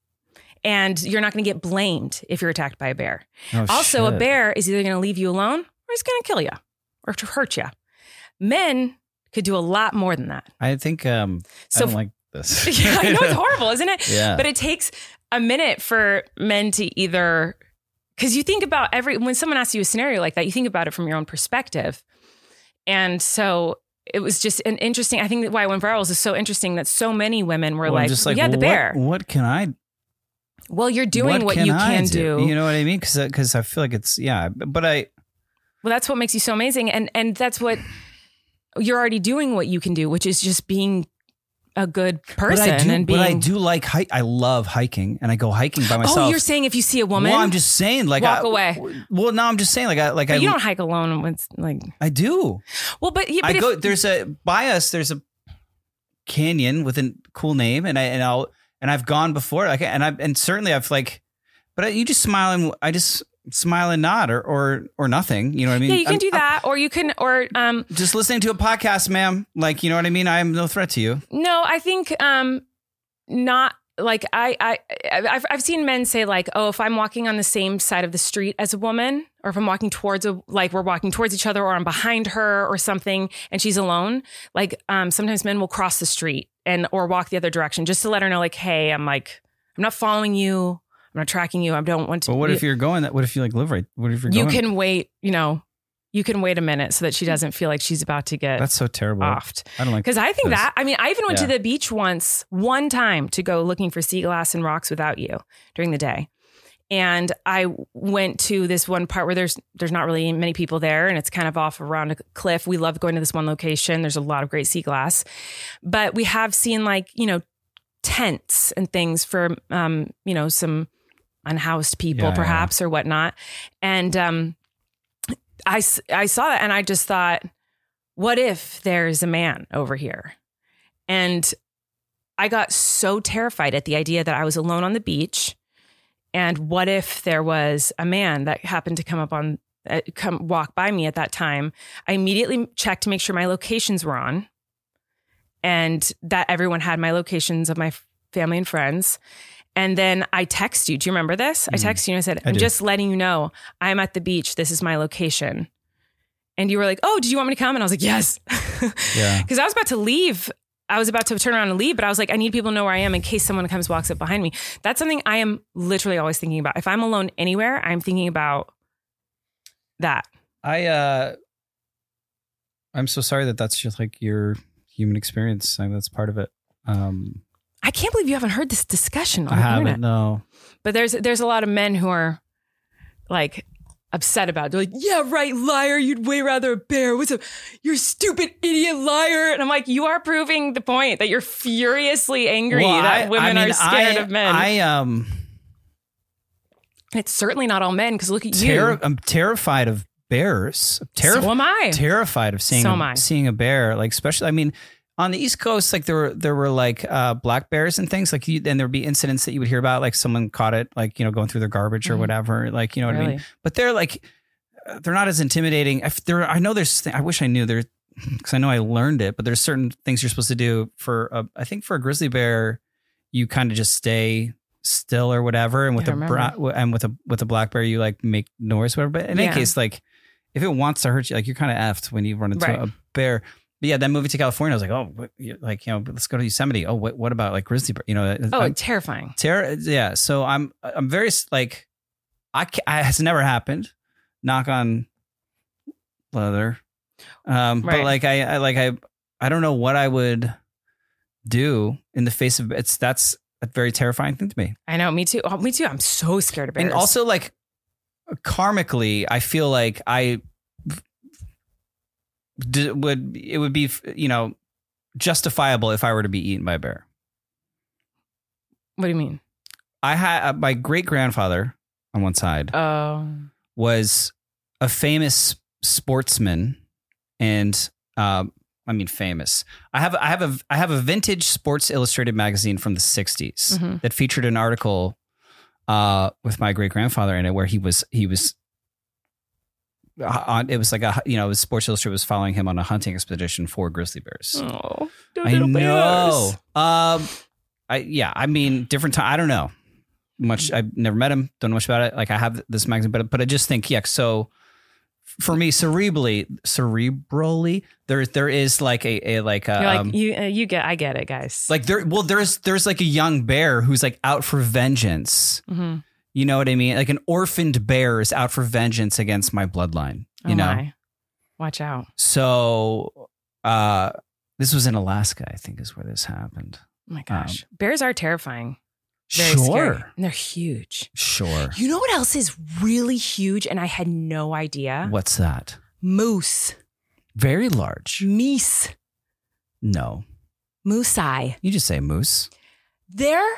And you're not going to get blamed if you're attacked by a bear. Oh, Also, a shit. bear is either going to leave you alone or he's going to kill you or to hurt you. Men could do a lot more than that. I think um So I don't like this. yeah, I know it's horrible, isn't it? Yeah. But it takes a minute for men to either, because you think about every, when someone asks you a scenario like that, you think about it from your own perspective. And so it was just an interesting, I think that why it went viral is so interesting that so many women were Well, I'm like, just like, yeah, the well, bear. What, what can I Well, you're doing what, you I can do. You know what I mean? Because because I feel like it's yeah, but I Well, that's what makes you so amazing. And and that's what you're already doing what you can do, which is just being a good person. but I do, and being, but I do like hike. I love hiking, and I go hiking by myself. Oh, you're saying if you see a woman, Well, I'm just saying, like, walk I, away. Well, no, I'm just saying, like, I like But I you don't hike alone. When it's like, I do. well, but, yeah, but I if, go. There's a by us. There's a canyon with a cool name, and I and I'll and I've gone before, like, and I and certainly I've like, but I, you just smile and I just smile and nod or or or nothing. You know what I mean? yeah, you can I'm- do that, or you can, or um, I'm just listening to a podcast, ma'am. Like, you know what I mean? I am no threat to you. no, I think um, not. Like I, I, I've, I've seen men say like, oh, if I'm walking on the same side of the street as a woman, or if I'm walking towards a, like we're walking towards each other, or I'm behind her or something, and she's alone, like um, sometimes men will cross the street and or walk the other direction just to let her know, like, hey, I'm like, I'm not following you, I'm not tracking you, I don't want to. But what you, if you're going that? What if you like live right? What if you're you going? can wait, you know, you can wait a minute so that she doesn't feel like she's about to get That's so terrible. offed. I don't like Because I think this. that, I mean, I even went Yeah. to the beach once, one time to go looking for sea glass and rocks without you during the day. And I went to this one part where there's there's not really many people there, and it's kind of off around a cliff. We love going to this one location. There's a lot of great sea glass. But we have seen like, you know, tents and things for, um, you know, some unhoused people Yeah, yeah. perhaps or whatnot. And um, I, s- I saw that and I just thought, what if there's a man over here? And I got so terrified at the idea that I was alone on the beach. And what if there was a man that happened to come up on, uh, come walk by me at that time? I immediately checked to make sure my locations were on and that everyone had my locations of my f- family and friends. And then I text you. Do you remember this? I text you and I said, I I'm do. just letting you know I'm at the beach. This is my location. And you were like, oh, did you want me to come? And I was like, yes. Yeah. Because I was about to leave. I was about to turn around and leave, but I was like, I need people to know where I am in case someone comes, walks up behind me. That's something I am literally always thinking about. If I'm alone anywhere, I'm thinking about that. I uh, I'm so sorry that that's just like your human experience. Like, that's part of it. Um, I can't believe you haven't heard this discussion on I the haven't. internet. No. But there's there's a lot of men who are like upset about it. They're like, yeah, right, liar. You'd way rather a bear. What's up? You're a stupid idiot liar. And I'm like, you are proving the point that you're furiously angry Well, that I- women I mean, are scared I, of men. I um, it's certainly not all men because look at terri- you. I'm terrified of bears. Terri- So am I. Terrified of seeing So a, am I. seeing a bear. Like, especially, I mean, on the East Coast, like there were there were like uh, black bears and things. Like, you, and there would be incidents that you would hear about, like someone caught it, like, you know, going through their garbage or Mhm. whatever. Like, you know what I Really? mean? But they're like, uh, they're not as intimidating. If there, I know there's. I wish I knew there, because I know I learned it. But there's certain things you're supposed to do for. A, I think for a grizzly bear, you kind of just stay still or whatever, and with Yeah, I a remember. bra- and with a with a black bear, you like make noise, whatever. But in Yeah. any case, like if it wants to hurt you, like you're kind of effed when you run into Right. a bear. But yeah, then moving to California, I was like, oh, what, you- like, you know, let's go to Yosemite. Oh, what, what about like grizzly bear? You know, Oh, I'm, terrifying. terror. Yeah. So I'm, I'm very like, I, ca- I has never happened. Knock on leather. Um, Right. but like, I, I, like, I, I don't know what I would do in the face of it's, that's a very terrifying thing to me. I know. Me too. Oh, me too. I'm so scared of bears. And also like, karmically, I feel like I d- would it would be, you know, justifiable if I were to be eaten by a bear. What do you mean? I had uh, my great grandfather on one side Oh, was a famous sportsman, and um, I mean famous. I have I have a I have a vintage Sports Illustrated magazine from the sixties Mm-hmm. that featured an article uh, with my great grandfather in it, where he was he was on. It was like a you know, it was Sports Illustrated was following him on a hunting expedition for grizzly bears. oh, the I little know. bears. Um, I yeah. I mean, different time. I don't know much. I've never met him. Don't know much about it. Like I have this magazine, but but I just think yeah. So for me, cerebrally, cerebrally, there there is like a, a like a, You're like um, you. Uh, you get. I get it, guys. like there. Well, there's there's like a young bear who's like out for vengeance. Mm-hmm. You know what I mean? Like an orphaned bear is out for vengeance against my bloodline. You oh know. my. Watch out. So uh, this was in Alaska, I think, is where this happened. Oh my gosh. Bears are terrifying. Very sure. scary. And they're huge. Sure. You know what else is really huge and I had no idea? What's that? Moose. Very large. Meese. No. Moosei. You just say moose. They're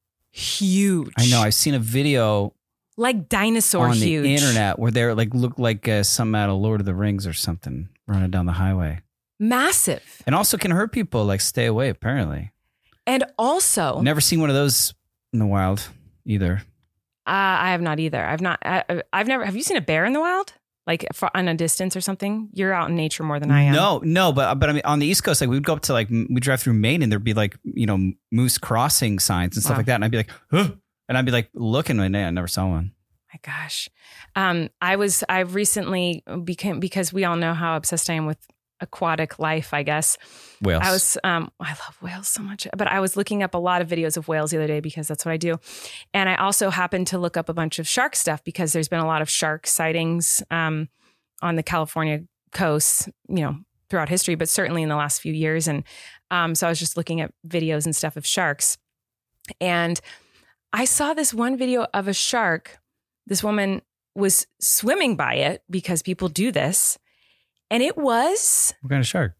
huge. I know. I've seen a video Like dinosaur on huge. the internet where they're like look like uh, some out of Lord of the Rings or something running down the highway. Massive. And also can hurt people. Like stay away, apparently. And also, Never seen one of those in the wild either. uh, I have not either. I've not, I, I've never, have you seen a bear in the wild? Like for, on a distance or something? You're out in nature more than I am. No, no, but but I mean on the East Coast, like we would go up to like we drive through Maine and there'd be like you know moose crossing signs and stuff Wow. like that, and I'd be like, huh? And I'd be like looking, and I never saw one. My gosh. Um, I was, I recently became, because we all know how obsessed I am with aquatic life, I guess. Whales. I was, um, I love whales so much, but I was looking up a lot of videos of whales the other day because that's what I do. And I also happened to look up a bunch of shark stuff because there's been a lot of shark sightings, um, on the California coast, you know, throughout history, but certainly in the last few years. And, um, so I was just looking at videos and stuff of sharks, and I saw this one video of a shark. This woman was swimming by it because people do this. And it was, What kind of shark?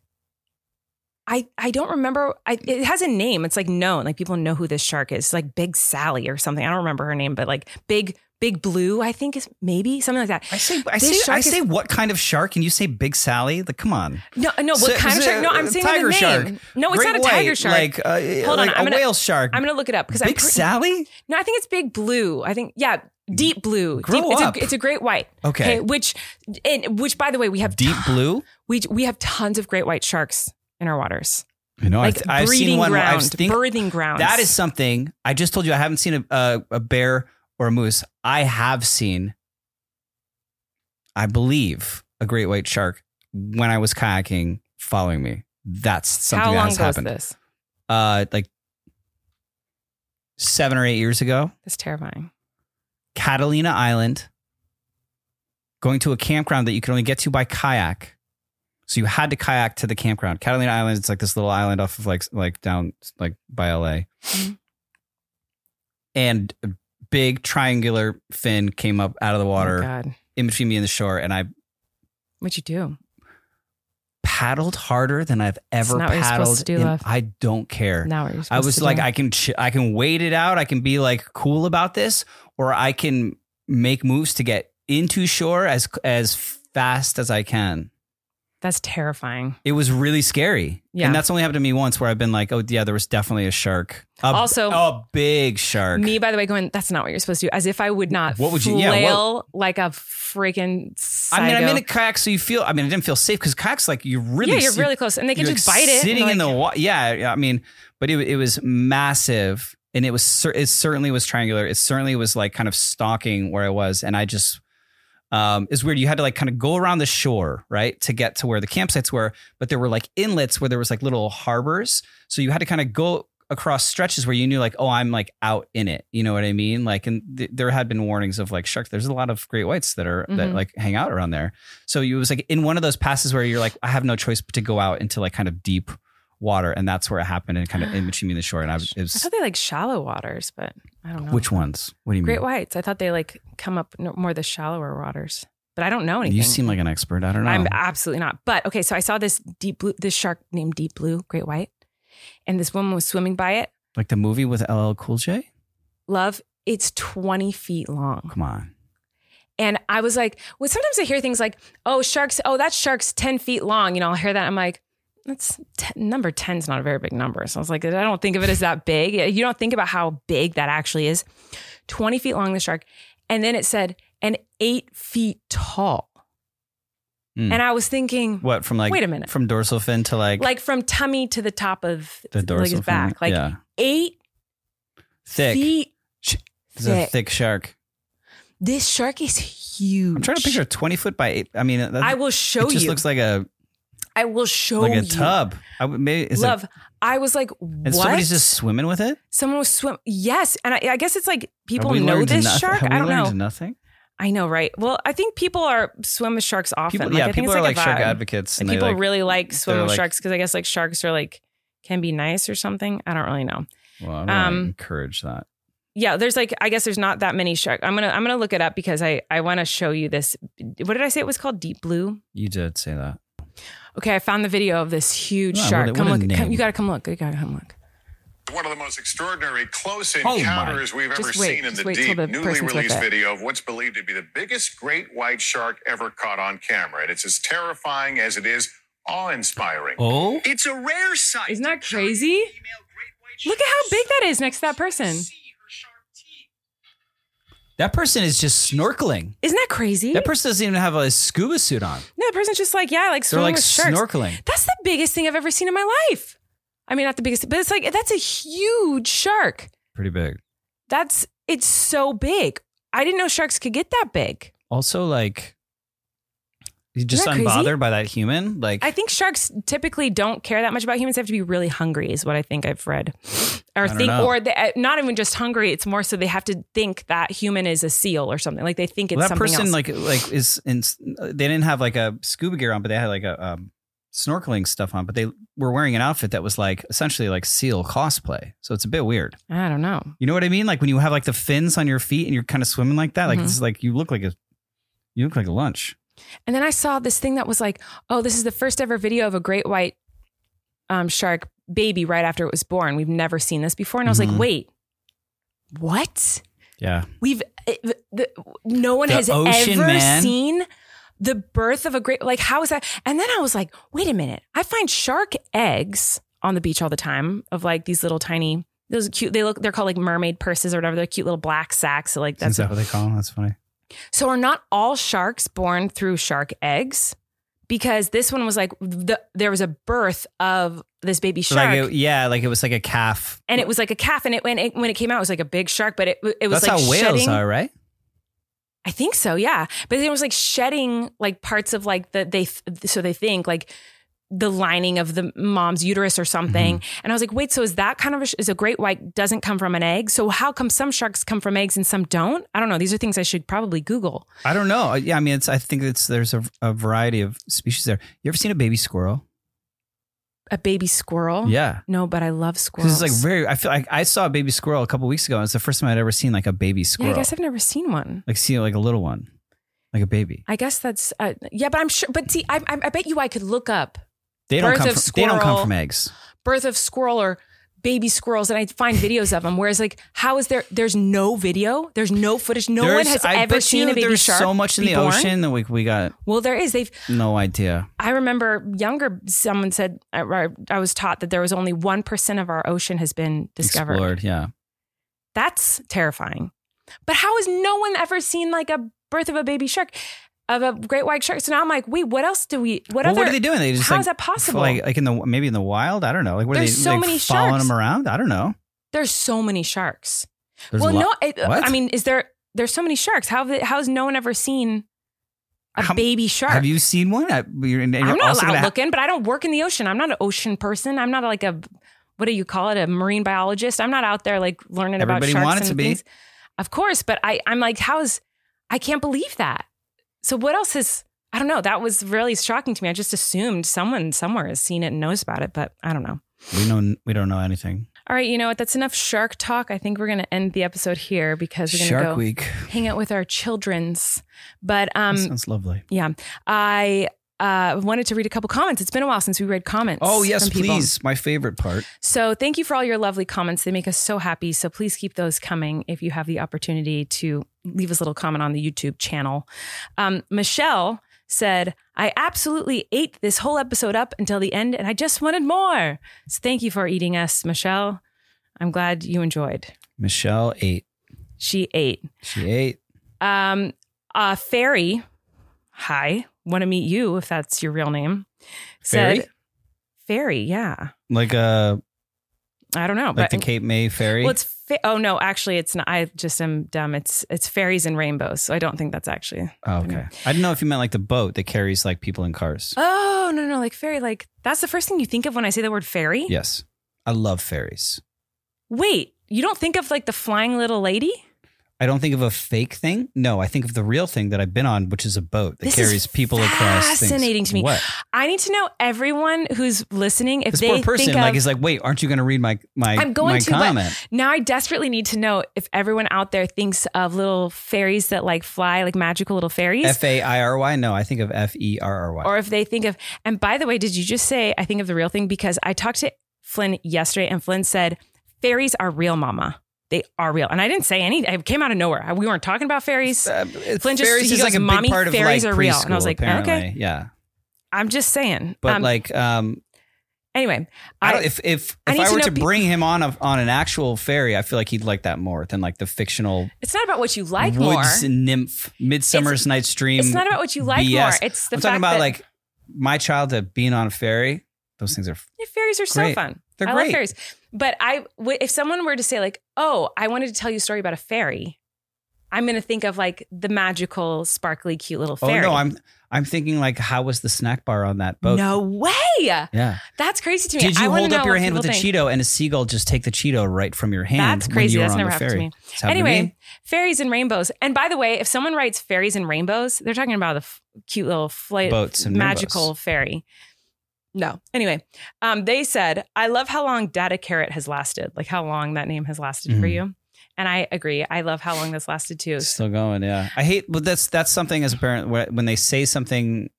I, I don't remember. I, it has a name. It's like known. Like people know who this shark is. It's like Big Sally or something. I don't remember her name, but like Big, Big Blue, I think is maybe something like that. I say, I This say, I shark is- say, what kind of shark? And you say Big Sally? Like, come on. No, no, what So- kind of so, shark? No, I'm uh, saying tiger the name. shark. No, it's Great not a tiger white, shark. Like, uh, Hold on, like I'm a gonna- whale shark. I'm going to look it up because I'm Big pre- Sally? No, I think it's Big Blue. I think, yeah, Deep Blue. Grow deep, it's, up. A, it's a great white. Okay. Which, and, which by the way, we have Deep blue? we we have tons of great white sharks in our waters. I know. Like I've, I've breeding seen one. Where I ground, think birthing grounds. that is something. I just told you I haven't seen a, a, a bear or a moose. I have seen, I believe, a great white shark when I was kayaking following me. That's something How that long has ago happened. was this? Uh, like seven or eight years ago. That's terrifying. Catalina Island, going to a campground that you could only get to by kayak. So you had to kayak to the campground. Catalina Island, it's like this little island off of like like down like by L A. Mhm. And a big triangular fin came up out of the Oh water God, in between me and the shore, and I what'd you do? paddled harder than I've ever not what you're supposed paddled. to do, in- love. I don't care. Now what you're I supposed was to like, do. I can, ch- I can wait it out. I can be like cool about this, or I can make moves to get into shore as as fast as I can. That's terrifying. It was really scary. Yeah. And that's only happened to me once where I've been like, oh yeah, there was definitely a shark. A, Also- a big shark. Me, by the way, going, that's not what you're supposed to do. As if I would not What would you- flail yeah, what- like a freaking psycho. I mean, I'm in a kayak, so you feel, I mean, I didn't feel safe because kayak's like, you're really, yeah, you're really close. And they can you're, just like, bite it. Sitting and in like, the water. Yeah. yeah, I mean, but it, it was massive, and it was, cer- it certainly was triangular. It certainly was like kind of stalking where I was. And I just, um, it's weird. You had to like kind of go around the shore, right, to get to where the campsites were. But there were like inlets where there was like little harbors. So you had to kind of go across stretches where you knew like, oh, I'm like out in it. You know what I mean? Like, and th- there had been warnings of like sharks. There's a lot of great whites that are, that Mhm. like hang out around there. So it was like in one of those passes where you're like, I have no choice but to go out into like kind of deep water, and that's where it happened, and kind of in between me and the shore. And I was, it was, I thought they like shallow waters, but I don't know. Which ones? What do you mean? Great whites. I thought they like come up more the shallower waters, but I don't know anything. You seem like an expert. I don't know. I'm absolutely not. But okay, so I saw this deep blue, this shark named Deep Blue, great white, and this woman was swimming by it. Like the movie with L L Cool J? Love, it's twenty feet long. Come on. And I was like, well, sometimes I hear things like, oh, sharks, oh, that shark's ten feet long. You know, I'll hear that. I'm like, that's ten, number ten is not a very big number. So I was like, I don't think of it as that big. You don't think about how big that actually is. twenty feet long, the shark. And then it said, and eight feet tall. Mm. And I was thinking, what, from like, wait a minute. From dorsal fin to like, like from tummy to the top of the dorsal like his back, fin? like yeah. eight thick. feet. It's a thick shark. This shark is huge. I'm trying to picture a twenty foot by eight. I mean, I will show you. It just you. looks like a, I will show like you. a tub. I would maybe is Love. It, I was like, what? And somebody's just swimming with it? Someone was swim. Yes. And I, I guess it's like people Have we know learned this nothing? shark. Have we I don't learned know. Nothing. I know, right? Well, I think people are swim with sharks often. People, like, yeah, I think people it's are like, like a shark vibe. advocates. Like And people like, really like swimming with like, sharks because I guess like sharks are like, can be nice or something. I don't really know. Well, I don't um, encourage that. Yeah, there's like, I guess there's not that many sharks. I'm going to, I'm going to look it up because I, I want to show you this. What did I say it was called? Deep Blue? You did say that. Okay. I found the video of this huge Wow, shark. what a- Come what a look. Come, name. you got to come look. You got to come look. One of the most extraordinary close Oh, my. encounters we've Just ever wait. seen in Just the wait till deep, the newly person's with released it. video of what's believed to be the biggest great white shark ever caught on camera. And it's as terrifying as it is awe-inspiring. Oh? It's a rare sight. Isn't that crazy? Look at how big that is next to that person. That person is just snorkeling. Isn't that crazy? That person doesn't even have a scuba suit on. No, the person's just like, yeah, I like They're swimming like with sharks. snorkeling. That's the biggest thing I've ever seen in my life. I mean, not the biggest, but it's like, that's a huge shark. Pretty big. That's, it's so big. I didn't know sharks could get that big. Also, like, you just Isn't that crazy? unbothered by that human. Like, I think sharks typically don't care that much about humans. They have to be really hungry is what I think I've read. Or don't think, know. or they, uh, not even just hungry. It's more so they have to think that human is a seal or something. Like they think it's well, that something person else. like like is in. They didn't have like a scuba gear on, but they had like a um, snorkeling stuff on. But they were wearing an outfit that was like essentially like seal cosplay. So it's a bit weird. I don't know. You know what I mean? Like when you have like the fins on your feet and you're kind of swimming like that. Like Mhm. it's like you look like a you look like a lunch. And then I saw this thing that was like, oh, this is the first ever video of a great white um, shark baby right after it was born. We've never seen this before. And I was Mhm. like, wait, what? Yeah. We've, it, the, no one The has ocean ever man. seen the birth of a great, like, how is that? And then I was like, wait a minute. I find shark eggs on the beach all the time of like these little tiny, those cute, they look, they're called like mermaid purses or whatever. They're cute little black sacks. So like Is that's, that what they call them? That's funny. so are not all sharks born through shark eggs? Because this one was like, the, there was a birth of this baby shark. Like it, yeah, like it was like a calf. and it was like a calf. And it when, it when it came out, it was like a big shark, but it, it was That's like how whales shedding. are, right? I think so, yeah. But it was like shedding like parts of like the, they, so they think like the lining of the mom's uterus or something. Mm-hmm. And I was like, wait, so is that kind of a, is a great white doesn't come from an egg? So how come some sharks come from eggs and some don't? I don't know. These are things I should probably Google. I don't know. Yeah, I mean, it's. I think it's there's a, a variety of species there. You ever seen a baby squirrel? A baby squirrel? Yeah, No, but I love squirrels. because it's like very. I feel like I saw a baby squirrel a couple weeks ago. And it's the first time I'd ever seen like a baby yeah, squirrel. I guess I've never seen one. like see like a little one, like a baby. I guess that's, uh, yeah, but I'm sure, but see, I, I, I bet you I could look up They don't birth come. of From, they don't come squirrel. from eggs. birth of squirrel or baby squirrels and I find videos of them. Whereas like, how is there, there's no video, there's no footage. No There's- one has I ever bet seen you a baby there's shark. so much in be the born. ocean that we we got Well, there is. They've, no idea. I remember younger, someone said, I, I was taught that there was only one percent of our ocean has been discovered. Explored, yeah. That's terrifying. But how has no one ever seen like a birth of a baby shark, of a great white shark? So now I'm like, wait, what else do we, what Well, other, what are they doing? They just how like, is that possible? Like like in the maybe in the wild. I don't know. Like what There's are they? so like, many following sharks. them around? I don't know. There's so many sharks. There's well, a lot. no, it, What? I mean, is there, there's so many sharks. How, have they, how has no one ever seen a How- baby shark? Have you seen one? I, you're, and you're I'm not also allowed gonna ha- looking, but I don't work in the ocean. I'm not an ocean person. I'm not like a, what do you call it? A marine biologist. I'm not out there like learning Everybody about sharks wanted and to be. things. Of course, but I, I'm like, how is, I can't believe that. So what else is, I don't know. That was really shocking to me. I just assumed someone somewhere has seen it and knows about it, but I don't know. We know we don't know anything. All right, you know what? That's enough shark talk. I think we're going to end the episode here because we're going to Shark go Week. hang out with our children's. But um, That sounds lovely. yeah, I uh, wanted to read a couple comments. It's been a while since we read comments. Oh, yes, from people. please. My favorite part. So thank you for all your lovely comments. They make us so happy. So please keep those coming if you have the opportunity to leave us a little comment on the YouTube channel. Um, Michelle said, I absolutely ate this whole episode up until the end and I just wanted more. So thank you for eating us, Michelle. I'm glad you enjoyed. Michelle ate. She ate. She ate. Um, uh, Fairy, hi, want to meet you if that's your real name. Fairy? Said, Fairy, yeah. Like a I don't know. like but the Cape May Ferry. Well, it's fa- oh no, actually, it's not. I just am dumb. It's it's fairies and rainbows. So I don't think that's actually. oh, okay. I didn't know if you meant like the boat that carries like people in cars. Oh no no like fairy like that's the first thing you think of when I say the word fairy. Yes, I love ferries. Wait, you don't think of like the flying little lady? I don't think of a fake thing. No, I think of the real thing that I've been on, which is a boat that This is carries people across things. fascinating to me. What? I need to know everyone who's listening if This they poor person think of, like is like, wait, aren't you going to read my my I'm going my to, comment? but now I desperately need to know if everyone out there thinks of little fairies that like fly, like magical little fairies. F A I R Y? No, I think of F E R R Y. Or if they think of, and by the way, did you just say, I think of the real thing? Because I talked to Flynn yesterday and Flynn said, fairies are real, mama. They are real. And I didn't say any, it came out of nowhere. We weren't talking about fairies. Uh, Flynn just, fairies he is goes, like a mommy, big part of fairies like are real. And I was preschool, like, apparently. okay. Yeah. I'm just saying. But Um, like, um, anyway. I I, don't, if if I if need I to were know to pe- bring him on a, on an actual fairy, I feel like he'd like that more than like the fictional it's not about what you like more. woods nymph, Midsummer's Night's Dream. It's not about what you like B S. more. It's the I'm fact talking about that like my childhood being on a ferry. Those things are yeah, fairies are so great. fun. They're I great. love fairies. But I, w- if someone were to say like, oh, I wanted to tell you a story about a fairy, I'm going to think of like the magical, sparkly, cute little fairy. Oh no, I'm I'm thinking like, how was the snack bar on that boat? No way. Yeah. That's crazy to me. Did I you wanna hold up know your what hand with a people think. Cheeto and a seagull just take the Cheeto right from your hand? That's when crazy. you were That's on never the happened to ferry? me. It's happened to Anyway, me. fairies and rainbows. And by the way, if someone writes fairies and rainbows, they're talking about a f- cute little flight, Boats and magical rainbows. fairy. No. Anyway, um, they said, I love how long Data Carrot has lasted. Like how long that name has lasted for Mhm. you. And I agree. I love how long this lasted too. Still going, yeah. I hate, but that's that's something as a parent wh- when they say something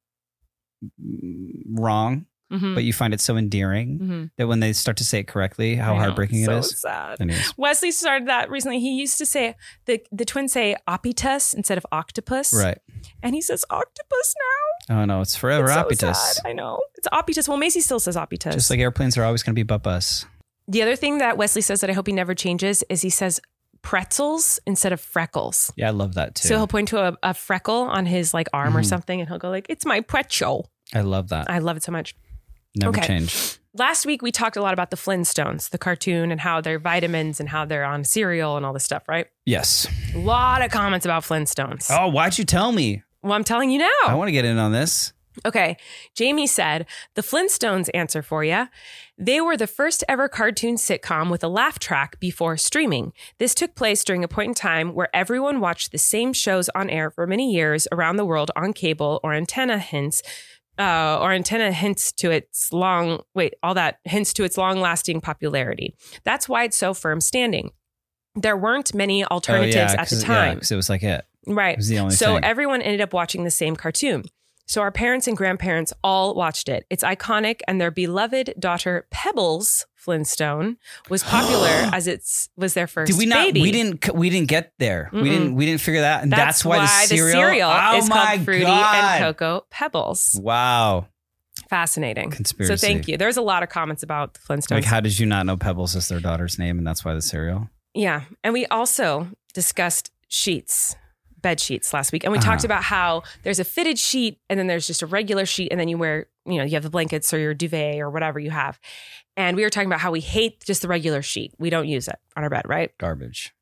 wrong, Mhm. but you find it so endearing Mhm. that when they start to say it correctly, how I know. heartbreaking so it is. sad. Anyways, Wesley started that recently. He used to say the the twins say opitus instead of octopus, right? and he says octopus now. Oh no, it's forever It's so Opitus. sad. I know it's opitus. Well, Macy still says opitus. Just like airplanes are always going to be but bus. the other thing that Wesley says that I hope he never changes is he says pretzels instead of freckles. Yeah, I love that too. So he'll point to a, a freckle on his like arm or Mhm. something, and he'll go like, "It's my pretzel." I love that. I love it so much. Never okay. change. Last week we talked a lot about the Flintstones, the cartoon, and how they're vitamins and how they're on cereal and all this stuff, right? Yes. A lot of comments about Flintstones. Oh, why'd you tell me? Well, I'm telling you I now. want to get in on this. Okay. Jamie said, the Flintstones answer for you. They were the first ever cartoon sitcom with a laugh track before streaming. This took place during a point in time where everyone watched the same shows on air for many years around the world on cable or antenna hints. Uh, or antenna hints to its long, wait, all that hints to its long lasting popularity. That's why it's so firm standing. There weren't many alternatives oh, yeah, at the 'cause- time. Yeah, because it was like it. Right. It was the only so thing. everyone ended up watching the same cartoon. So our parents and grandparents all watched it. It's iconic, and their beloved daughter Pebbles Flintstone was popular as it's was their first Did we not? baby. We didn't. We didn't get there. Mm-mm. We didn't. We didn't figure that. And That's, that's, why, the cereal, cereal oh is my called Fruity God. and Cocoa Pebbles. Wow. Fascinating. Conspiracy. So thank you. There's a lot of comments about the Flintstones. Like, how did you not know Pebbles is their daughter's name, and that's why the cereal? Yeah. And we also discussed sheets, bed sheets last week. And we Uh-huh. talked about how there's a fitted sheet and then there's just a regular sheet. And then you wear, you know, you have the blankets or your duvet or whatever you have. And we were talking about how we hate just the regular sheet. We don't use it on our bed, right? Garbage.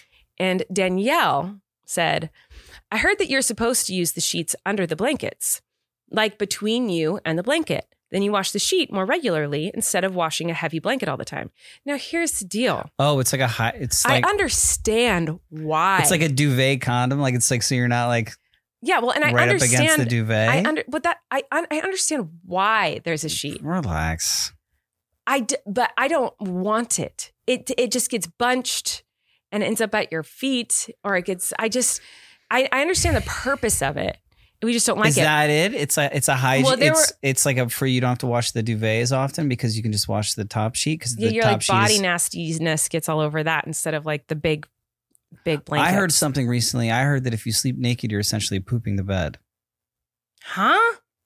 And Danielle said, I heard that you're supposed to use the sheets under the blankets, like between you and the blanket. Then you wash the sheet more regularly instead of washing a heavy blanket all the time. Now, here's the deal. Oh, it's like a high. It's like I understand why. it's like a duvet condom. Like it's like so you're not like Yeah, well, and I right understand. up against the duvet. I under, but that I I understand why there's a sheet. Relax. I d- but I don't want it. It it just gets bunched and ends up at your feet, or it gets. I just I, I understand the purpose of it. We just don't like Is it. Is that it? It's a it's a hygiene. Well, there it's were- it's like a free. You don't have to wash the duvet as often because you can just wash the top sheet because Yeah, the your top like sheet body is, nastiness gets all over that instead of like the big big blanket. I heard something recently. I heard that if you sleep naked, you're essentially pooping the bed. Huh?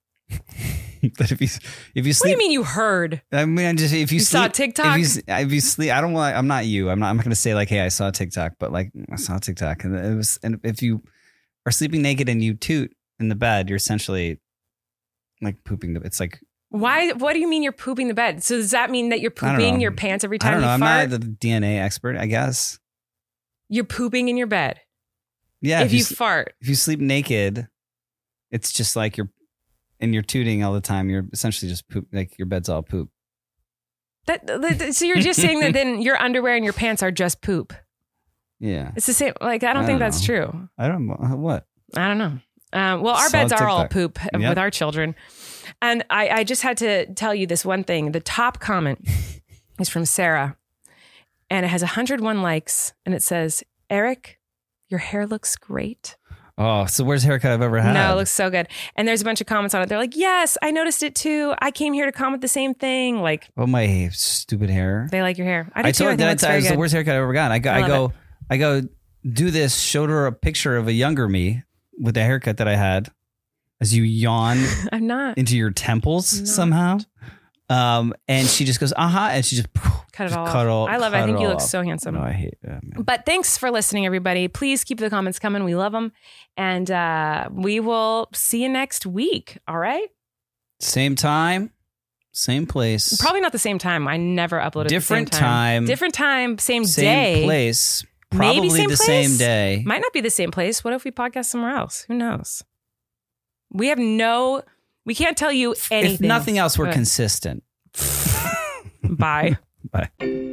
But if you if you What do sleep, you mean you heard? I mean, I just if you, You sleep, saw TikTok? If you, if you sleep, I don't want. I'm not you. I'm not. I'm not going to say like, hey, I saw TikTok, but like I saw TikTok, and it was. And if you are sleeping naked and you toot in the bed, you're essentially like pooping the. It's like Why? What do you mean you're pooping the bed? So does that mean that you're I don't pooping know. your pants every I time don't know. you I'm fart? not the D N A expert. I guess. You're pooping in your bed. Yeah. if you, s- fart. if you sleep naked, it's just like you're and you're tooting all the time. You're essentially just poop. Like your bed's all poop. That, that- so you're just saying that then your underwear and your pants are just poop. Yeah. It's the same. Like, I don't I think don't that's know. true. I don't know what. I don't know. Um, well, our Saw beds are all TikTok. poop Yep. with our children. And I, I just had to tell you this one thing. The top comment is from Sarah, and it has one hundred one likes, and it says, Eric, your hair looks great. Oh, so where's the haircut I've ever had? No, it looks so good. And there's a bunch of comments on it. They're like, yes, I noticed it too. I came here to comment the same thing. Like, Oh, my stupid hair. they like your hair. I do I too. told I her think that it's I very was the good. worst haircut I ever got. I go, I I, love go, it. I go do this. Showed her a picture of a younger me with the haircut that I had. As you yawn I'm not. into your temples Not. somehow, um, and she just goes, "Uh huh," and she just Cut it just all cut off. all- I love it. I cut think you all look off. so handsome. No, I hate that. Man. But thanks for listening, everybody. Please keep the comments coming. We love them. And uh, we will see you next week. All right? Same time, same place, Probably not the same time. I never uploaded different at the same time. time, Different time, same, same day. place, Maybe probably same the place? same day. Might not be the same place. What if we podcast somewhere else? Who knows? We have no, we can't tell you anything. If nothing else, we're Good. consistent. Bye. Bye.